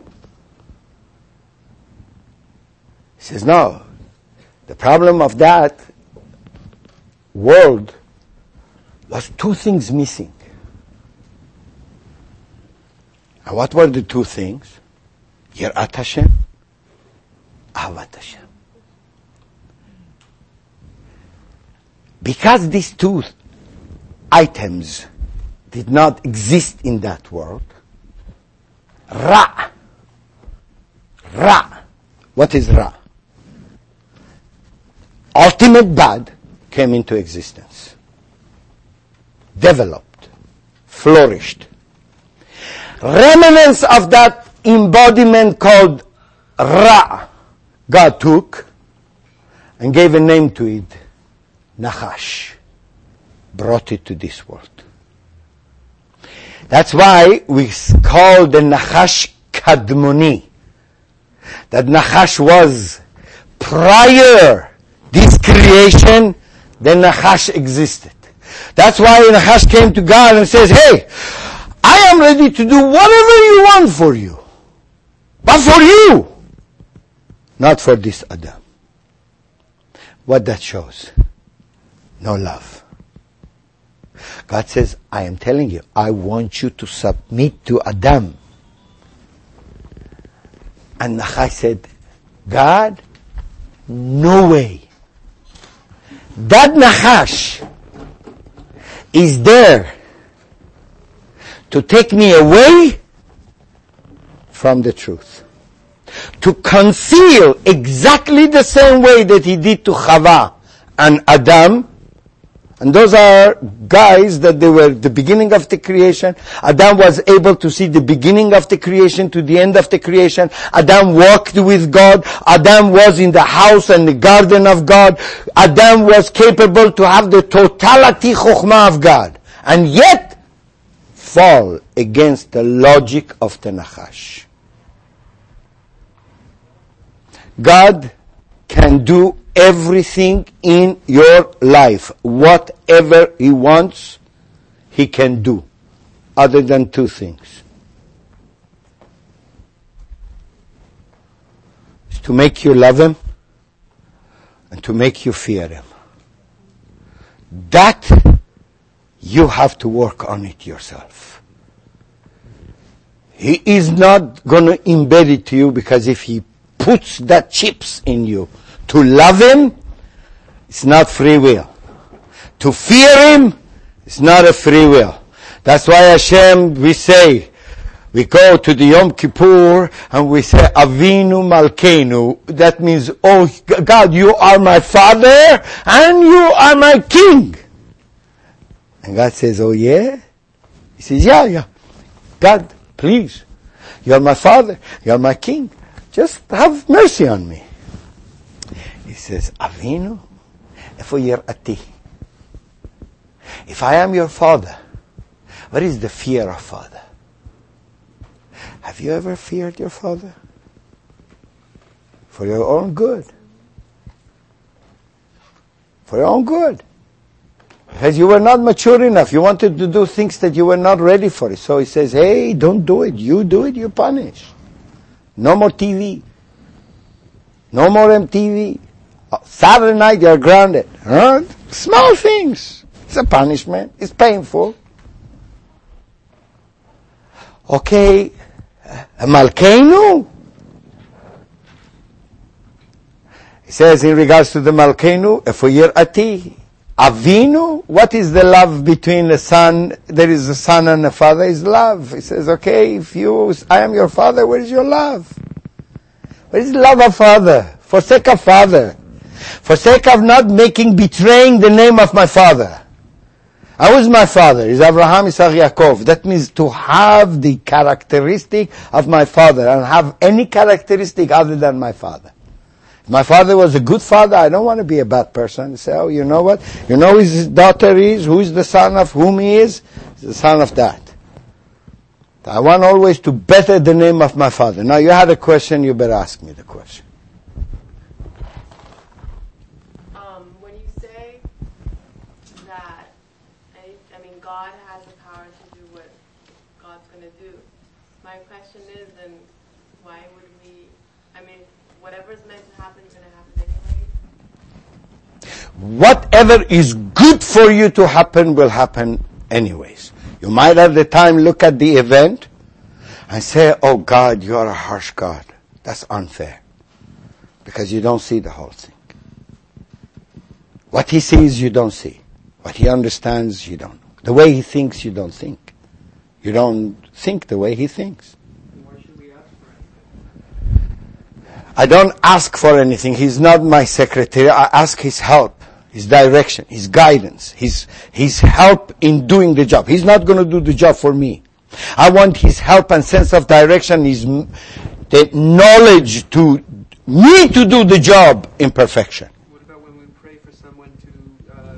He says, no. The problem of that world was two things missing. And what were the two things? Yirat Hashem, Ahavat Hashem. Because these two items did not exist in that world, Ra, Ra, what is Ra? Ultimate bad came into existence, developed, flourished. Remnants of that embodiment called Ra, God took and gave a name to it, Nachash brought it to this world. That's why we call the Nachash Kadmoni. That Nachash was prior this creation, then Nachash existed. That's why Nachash came to God and says, hey, I am ready to do whatever you want for you. But for you, not for this Adam. What that shows? No love. God says, I am telling you, I want you to submit to Adam. And Nachash said, God, no way. That Nachash is there to take me away from the truth. To conceal exactly the same way that he did to Chava and Adam. And those are guys that they were the beginning of the creation. Adam was able to see the beginning of the creation to the end of the creation. Adam walked with God. Adam was in the house and the garden of God. Adam was capable to have the totality chokhmah of God. And yet, fall against the logic of the Nachash. God can do everything in your life. Whatever He wants, He can do. Other than two things. It's to make you love Him and to make you fear Him. That you have to work on it yourself. He is not going to embed it to you, because if He puts that chips in you to love Him, it's not free will. To fear Him, it's not a free will. That's why Hashem, we say, we go to the Yom Kippur and we say, Avinu Malkeinu. That means, oh God, you are my Father and you are my King. And God says, oh yeah? He says, yeah, yeah. God, please. You are my Father. You are my King. Just have mercy on me. He says, Avinu, ifo yir'ati. If I am your father, what is the fear of father? Have you ever feared your father? For your own good. For your own good. Because you were not mature enough. You wanted to do things that you were not ready for it. So he says, hey, don't do it. You do it, you punish. No more T V. No more M T V. Saturday night you're grounded. Huh? Small things. It's a punishment. It's painful. Okay. Malkeinu. He says in regards to the Malkeinu, Efo yir'ati. Avinu, what is the love between a son? There is a son and a father, is love. He says, okay, if you, I am your father, where is your love? Where is the love of father? Forsake of father. Forsake of not making, betraying the name of my father. Who is my father? Is Abraham, Isaac, Yaakov. That means to have the characteristic of my father and have any characteristic other than my father. If my father was a good father, I don't want to be a bad person. Say, oh, you know what? You know who his daughter is? Who is the son of whom he is? He's the son of that. I want always to better the name of my father. Now you had a question, you better ask me the question. Um, when you say that, I, I mean, God has the power to do what God's going to do, my question is, then why would we, I mean, whatever's meant to happen is going to happen anyway? Whatever is good for you to happen will happen anyways. You might at the time look at the event and say, oh God, you are a harsh God. That's unfair. Because you don't see the whole thing. What He sees, you don't see. What He understands, you don't. The way He thinks, you don't think. You don't think the way He thinks. Why should we ask for anything? I don't ask for anything. He's not my secretary. I ask His help, His direction, His guidance, His, His help in doing the job. He's not going to do the job for me. I want His help and sense of direction, His the knowledge to me to do the job in perfection. What about when we pray for someone to uh,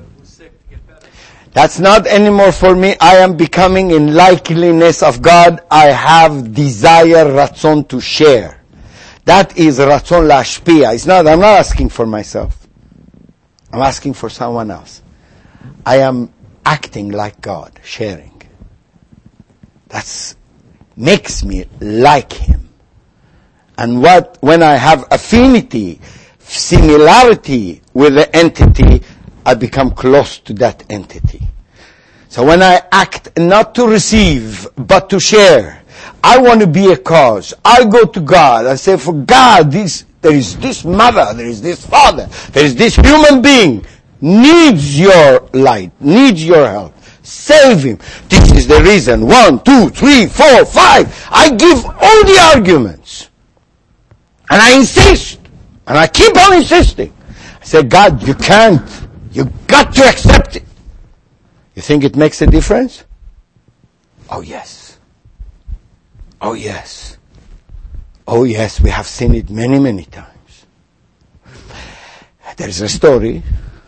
That's not anymore for me. I am becoming in likeliness of God. I have desire, ratzon to share. That is ratzon lashpia. It's not, I'm not asking for myself. I'm asking for someone else. I am acting like God, sharing. That's makes me like Him. And what, when I have affinity, similarity with the entity, I become close to that entity. So when I act not to receive, but to share, I want to be a cause. I go to God and say, for God, this, there is this mother, there is this father, there is this human being, needs your light, needs your help. Save him. This is the reason. One, two, three, four, five. I give all the arguments. And I insist. And I keep on insisting. I say, God, you can't. You got to accept it. You think it makes a difference? Oh yes. Oh yes. Oh yes, we have seen it many, many times. There is a story.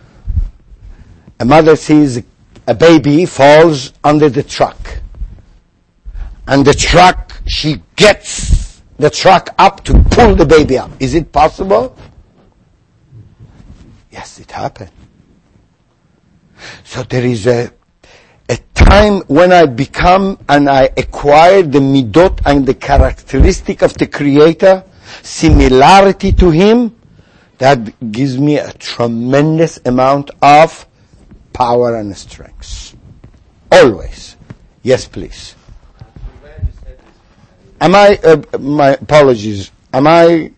A mother sees a baby falls under the truck. And the truck, she gets the truck up to pull the baby up. Is it possible? Yes, it happened. So there is a a time when I become and I acquire the midot and the characteristic of the Creator, similarity to Him, that gives me a tremendous amount of power and strength. Always. Yes, please. Am I, uh, my apologies, am I,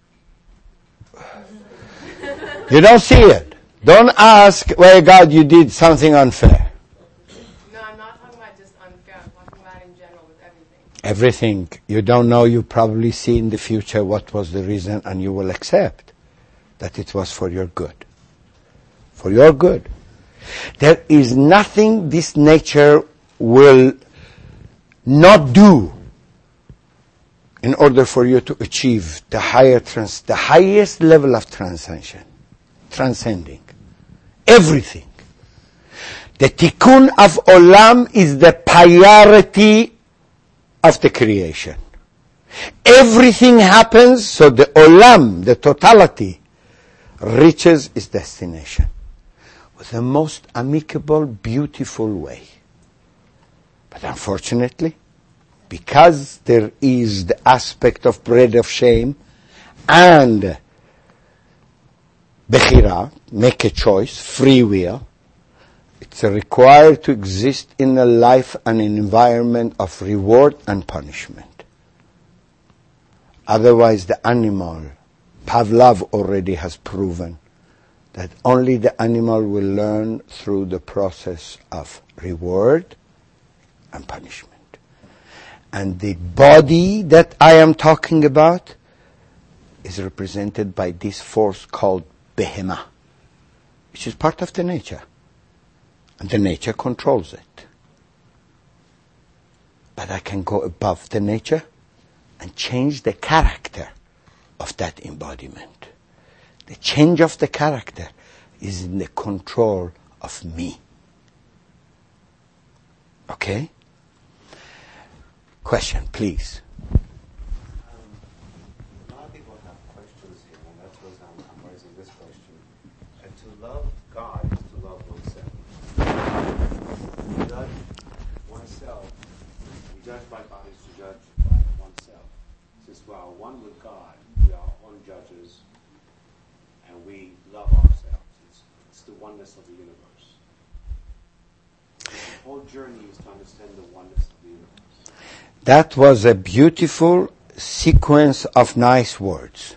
you don't see it. Don't ask, well, God, you did something unfair. No, I'm not talking about just unfair. I'm talking about in general with everything. Everything. You don't know, you probably see in the future what was the reason, and you will accept that it was for your good. For your good. There is nothing this nature will not do in order for you to achieve the higher trans, the highest level of transcension, transcending everything. The tikkun of olam is the priority of the creation. Everything happens so the olam, the totality, reaches its destination with the most amicable, beautiful way. But unfortunately, because there is the aspect of bread of shame and bechira, make a choice, free will, it's required to exist in a life and an environment of reward and punishment. Otherwise, the animal, Pavlov already has proven that only the animal will learn through the process of reward and punishment. And the body that I am talking about is represented by this force called Behemah, which is part of the nature. And the nature controls it. But I can go above the nature and change the character of that embodiment. The change of the character is in the control of me. Okay? Question, please. Um, a lot of people have questions here, and that's why I'm, I'm raising this question. And to love God is to love oneself. To judge oneself, to judge by God is to judge by oneself. Since we are one with God, we are our own judges, and we love ourselves. It's, it's the oneness of the universe. The whole journey is to understand the oneness of the universe. That was a beautiful sequence of nice words.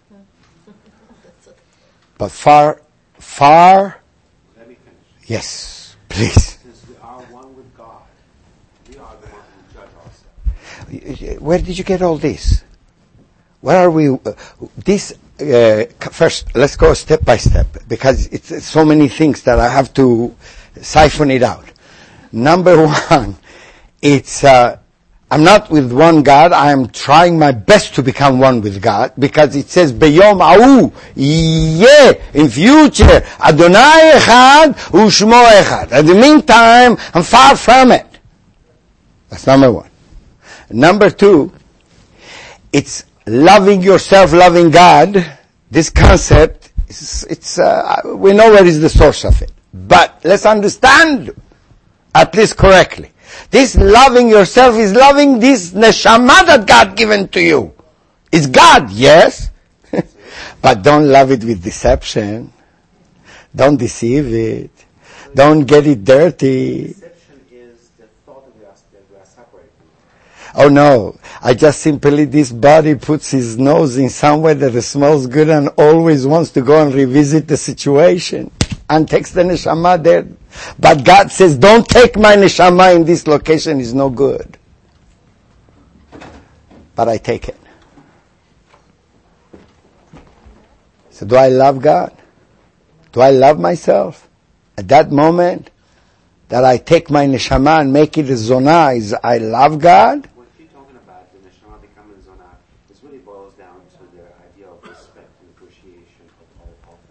But far, far... Let me finish. Yes, please. Since we are one with God, we are the ones who judge ourselves. Where did you get all this? Where are we? Uh, this, uh, first, let's go step by step, because it's, it's so many things that I have to siphon it out. Number one, it's... Uh, I'm not with one God. I am trying my best to become one with God, because it says, Beyom Ahu, Yeh, in future, Adonai Echad, Ushmo Echad. In the meantime, I'm far from it. That's number one. Number two, it's loving yourself, loving God. This concept, it's, it's uh, we know where is the source of it. But let's understand, at least correctly. This loving yourself is loving this neshama that God given to you. It's God, yes. But don't love it with deception. Don't deceive it. Don't get it dirty. Deception is the thought that we are, that we are separated from God. Oh no, I just simply, this body puts his nose in somewhere that it smells good and always wants to go and revisit the situation and takes the neshama there. But God says, don't take my neshama in this location, it's no good. But I take it. So do I love God? Do I love myself? At that moment that I take my neshama and make it a zonah, is I love God? What you're talking about, the neshama becoming zonah, this really boils down to the idea of respect and appreciation of all, all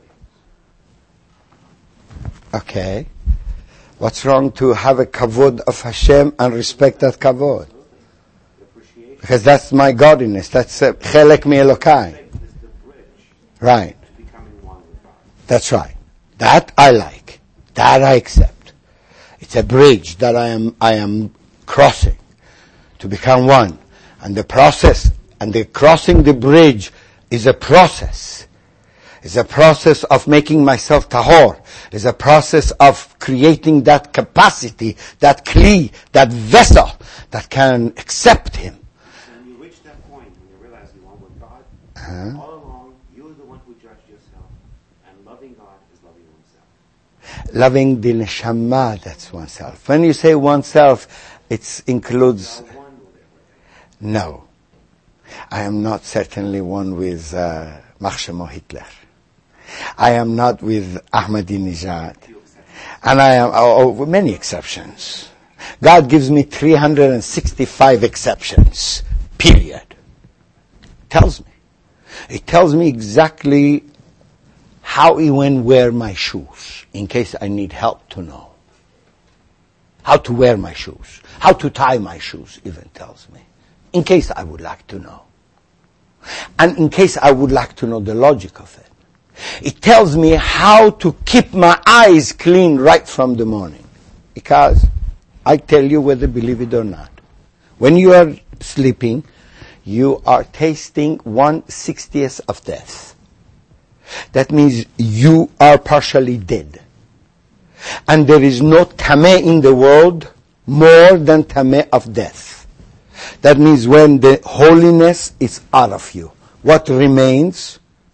things. Okay. What's wrong to have a kavod of Hashem and respect that kavod? Because that's my godliness. That's uh, chelek mi Elokai. Right. That's right. That I like. That I accept. It's a bridge that I am I am crossing to become one. And the process, and the crossing the bridge is a process. It's a process of making myself tahor. It's a process of creating that capacity, that kli, that vessel that can accept Him. When you reach that point, when you realize you are one with God, Uh-huh. all along, you're the one who judged yourself. And loving God is loving oneself. Loving the neshama, that's oneself. When you say oneself, it includes... You are one with everything. No. I am not certainly one with uh, Marshamo Hitler. I am not with Ahmadinejad. And I am, oh, oh, many exceptions. God gives me three hundred sixty-five exceptions. Period. Tells me. It tells me exactly how He went wear my shoes, in case I need help to know. How to wear my shoes. How to tie my shoes, even tells me. In case I would like to know. And in case I would like to know the logic of it. It tells me how to keep my eyes clean right from the morning. Because I tell you whether believe it or not. When you are sleeping, you are tasting one sixtieth of death. That means you are partially dead. And there is no tameh in the world more than tameh of death. That means when the holiness is out of you, what remains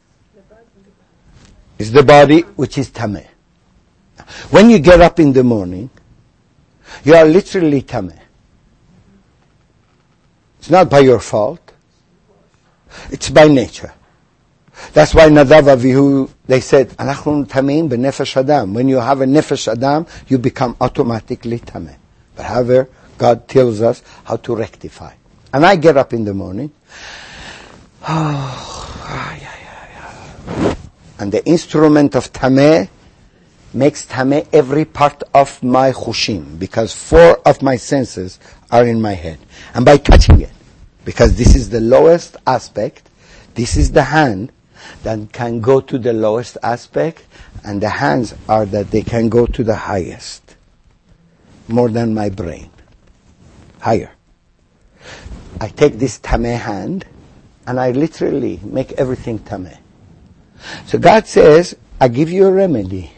is the body, which is tameh. When you get up in the morning, you are literally tameh. It's not by your fault. It's by nature. That's why Nadav Avihu, they said, "Anachnu tameim b'nefesh adam." When you have a nefesh adam, you become automatically tameh. But however, God tells us how to rectify. And I get up in the morning. Oh, yeah, yeah, yeah. And the instrument of tameh makes tameh every part of my chushim, because four of my senses are in my head. And by touching it, because this is the lowest aspect, this is the hand that can go to the lowest aspect, and the hands are that they can go to the highest, more than my brain, higher. I take this tameh hand, and I literally make everything tameh. So God says, I give you a remedy.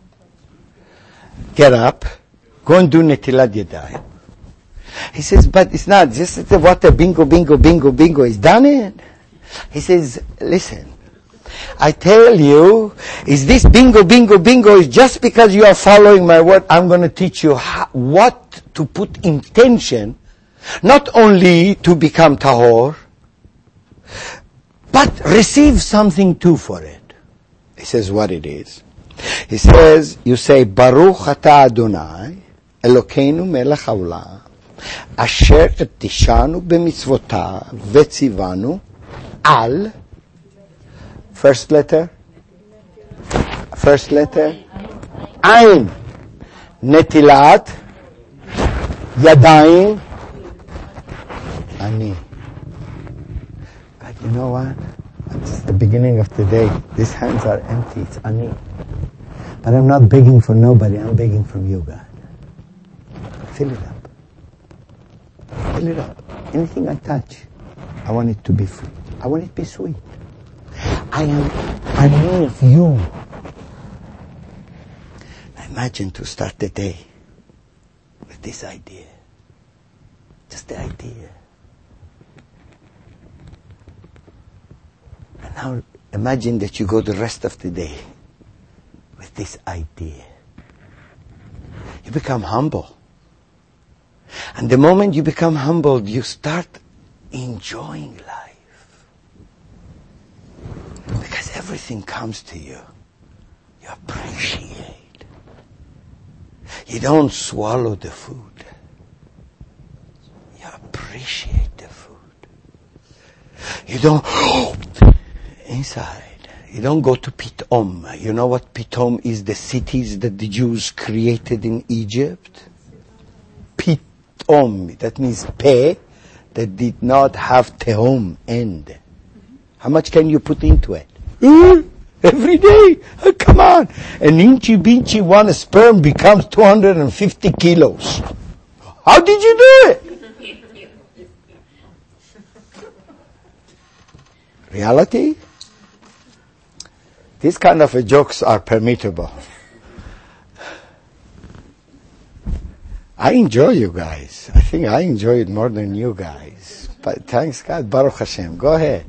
Get up, go and do netilat yadayim. He says, but it's not just the water bingo, bingo, bingo, bingo. He's done it. He says, listen, I tell you, is this bingo, bingo, bingo is just because you are following my word. I'm going to teach you how, what to put intention, not only to become tahor, but receive something too for it. He says what it is. He says, you say, Baruch atah Adonai, Elokeinu melech haolam, אשר תשענו במצוותיו וציוונו על, first letter, first letter, עין, נטילת ידיים, אני. But you know what? It's the beginning of the day. These hands are empty. It's ani. But I'm not begging for nobody. I'm begging from you, God. Fill it up. Fill it up. Anything I touch, I want it to be free. I want it to be sweet. I am ani of you. Imagine to start the day with this idea. Just the idea. And now imagine that you go the rest of the day with this idea. You become humble. And the moment you become humble, you start enjoying life. Because everything comes to you. You appreciate. You don't swallow the food. You appreciate the food. You don't inside. You don't go to Pitom. You know what Pitom is? The cities that the Jews created in Egypt? Pitom. That means pe that did not have tehom, end. How much can you put into it? Every day. Oh, come on. An inchy binchy one sperm becomes two hundred fifty kilos. How did you do it? Reality? These kind of uh, jokes are permissible. I enjoy you guys. I think I enjoy it more than you guys. But thanks God. Baruch Hashem. Go ahead.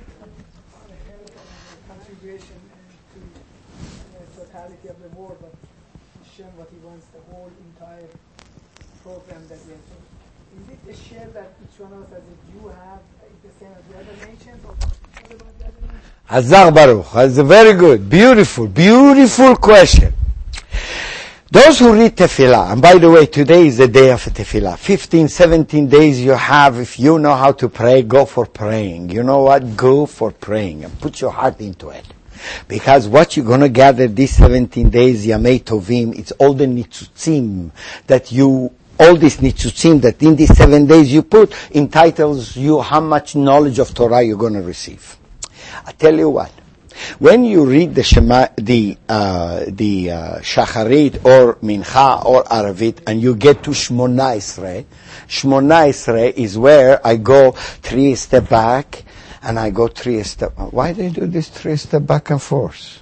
Contribution to the totality of the world, but Hashem, what He wants, the whole entire program that we are doing. Is it the share that each one of us as a Jew have is the same as the other nations, or what about the other nations? Hazak Baruch. That's very good. Beautiful, beautiful question. Those who read Tefillah, and by the way, today is the day of Tefillah. fifteen, seventeen days you have. If you know how to pray, go for praying. You know what? Go for praying and put your heart into it. Because what you're going to gather these seventeen days, Yamei Tovim, it's all the nitzutzim that you, all these nitzutzim that in these seven days you put, entitles you how much knowledge of Torah you're going to receive. I tell you what. When you read the Shema, the uh, the uh, Shacharit or Mincha or Aravit, and you get to Shmona Esrei, Shmona Esrei is where I go three step back and I go three step. Why do you do this three step back and forth?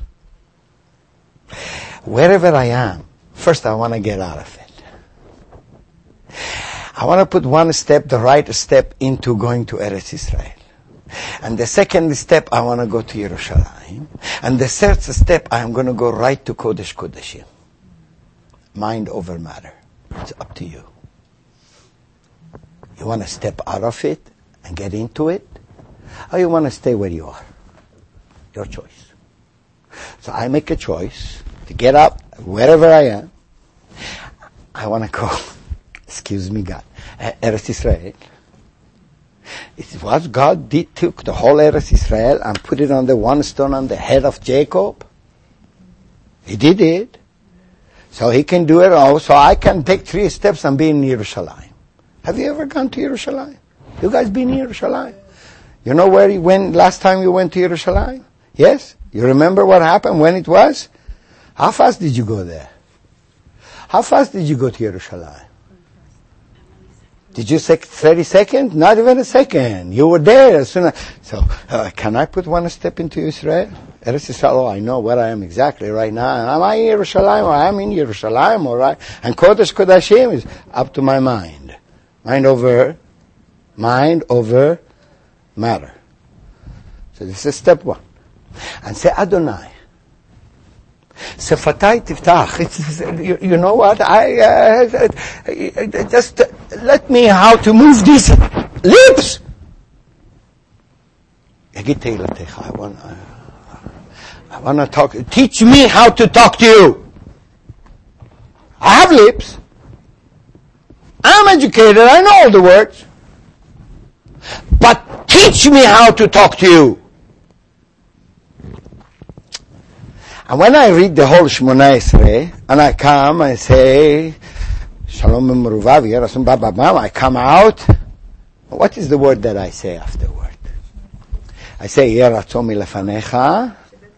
Wherever I am, first I want to get out of it. I want to put one step, the right step, into going to Eretz Israel. And the second step, I want to go to Yerushalayim. And the third step, I'm going to go right to Kodesh Kodeshim. Mind over matter. It's up to you. You want to step out of it and get into it? Or you want to stay where you are? Your choice. So I make a choice to get up wherever I am. I want to go, excuse me God, Eretz Israel. It's what God did, took the whole Eretz Israel and put it on the one stone on the head of Jacob. He did it. So He can do it all. So I can take three steps and be in Yerushalayim. Have you ever gone to Yerushalayim? You guys been in Yerushalayim? You know where you went last time you went to Yerushalayim? Yes? You remember what happened, when it was? How fast did you go there? How fast did you go to Yerushalayim? Did you say thirty seconds? Not even a second. You were there as soon as... So, uh, can I put one step into Israel? Eretz Israel, oh, I know where I am exactly right now. Am I in Yerushalayim, or I am in Yerushalayim, all right? And Kodesh Kodashim is up to my mind. Mind over, mind over matter. So this is step one. And say Adonai. Sefatai tiftach. It's, you, you know what? I uh, uh, just uh, let me how to move these lips. I want, uh, I want to talk. Teach me how to talk to you. I have lips. I'm educated, I know all the words. But teach me how to talk to you. And when I read the whole Shmona Esrei, and I come and say, Shalom Meruvav, Yerasum Baba Bam, I come out, what is the word that I say afterward? I say, Yeratzom Milefanecha.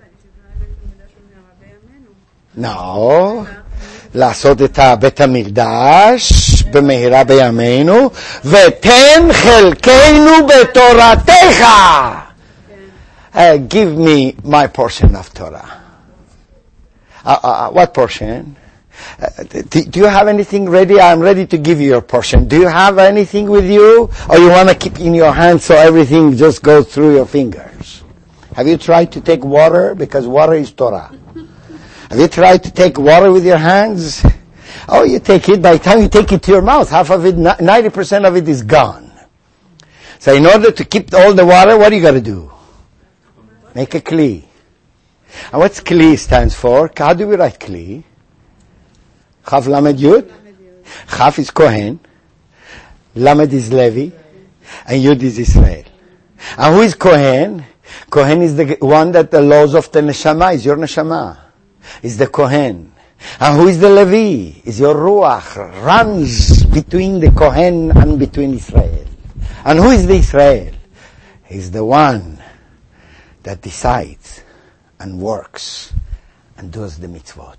No. לעשות את בית המקדש במהרה בימינו, ותן חלקנו בתורתך. Uh, give me my portion of Torah. Uh, uh, what portion? Uh, do, do you have anything ready? I'm ready to give you your portion. Do you have anything with you? Or you want to keep in your hand so everything just goes through your fingers? Have you tried to take water? Because water is Torah. Have you tried to take water with your hands? Oh, you take it. By the time you take it to your mouth, half of it, ninety percent of it is gone. So in order to keep all the water, what do you got to do? Make a kli. And what's kli stands for? How do we write kli? Chaf Lamed Yud. Chaf is Kohen. Lamed is Levi. And Yud is Israel. And who is Kohen? Kohen is the one that the laws of the neshama is your neshama. Is the Kohen. And who is the Levi? Is your Ruach. Runs between the Kohen and between Israel. And who is the Israel? He's the one that decides and works and does the mitzvot.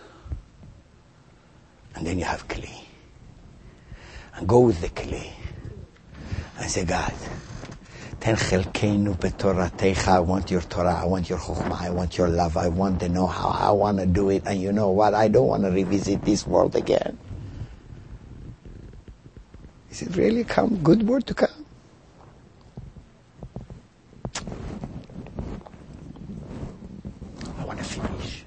And then you have Kli. And go with the Kli. And say, God, Ten chelkeinu betoratecha. I want your Torah. I want your chokhmah. I want your love. I want to know how. I want to do it. And you know what? I don't want to revisit this world again. Is it really come? Good word to come? I want to finish.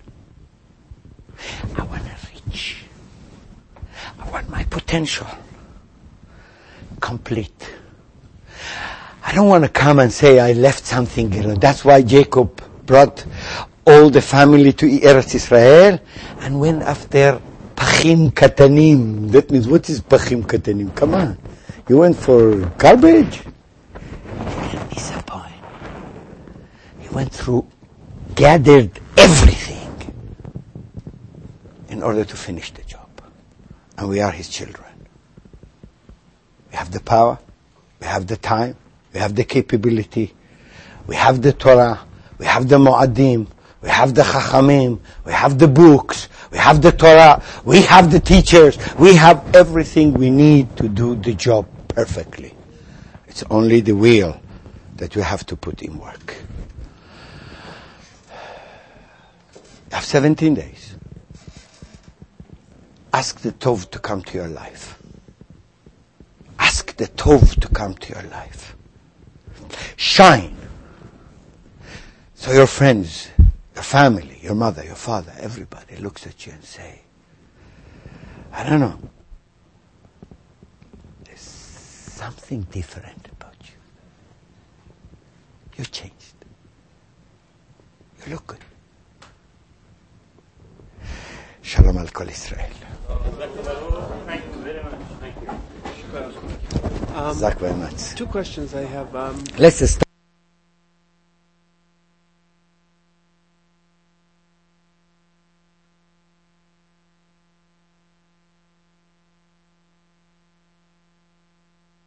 I want to reach. I want my potential complete. I don't want to come and say I left something. You know, that's why Jacob brought all the family to Eretz Israel and went after Pachim Katanim. That means, what is Pachim Katanim? Come on. You went for garbage? He didn't disappoint. He went through, gathered everything in order to finish the job. And we are his children. We have the power. We have the time. We have the capability. We have the Torah. We have the Mu'addim. We have the Chachamim. We have the books. We have the Torah. We have the teachers. We have everything we need to do the job perfectly. It's only the will that we have to put in work. You have seventeen days. Ask the Tov to come to your life. Ask the Tov to come to your life. Shine. So your friends, your family, your mother, your father, everybody looks at you and say, I don't know, there's something different about you. You've changed. You look good. Shalom al Kol Israel. Thank you very much. Thank you. Um, Zak very much. two questions I have. Um, Let's start.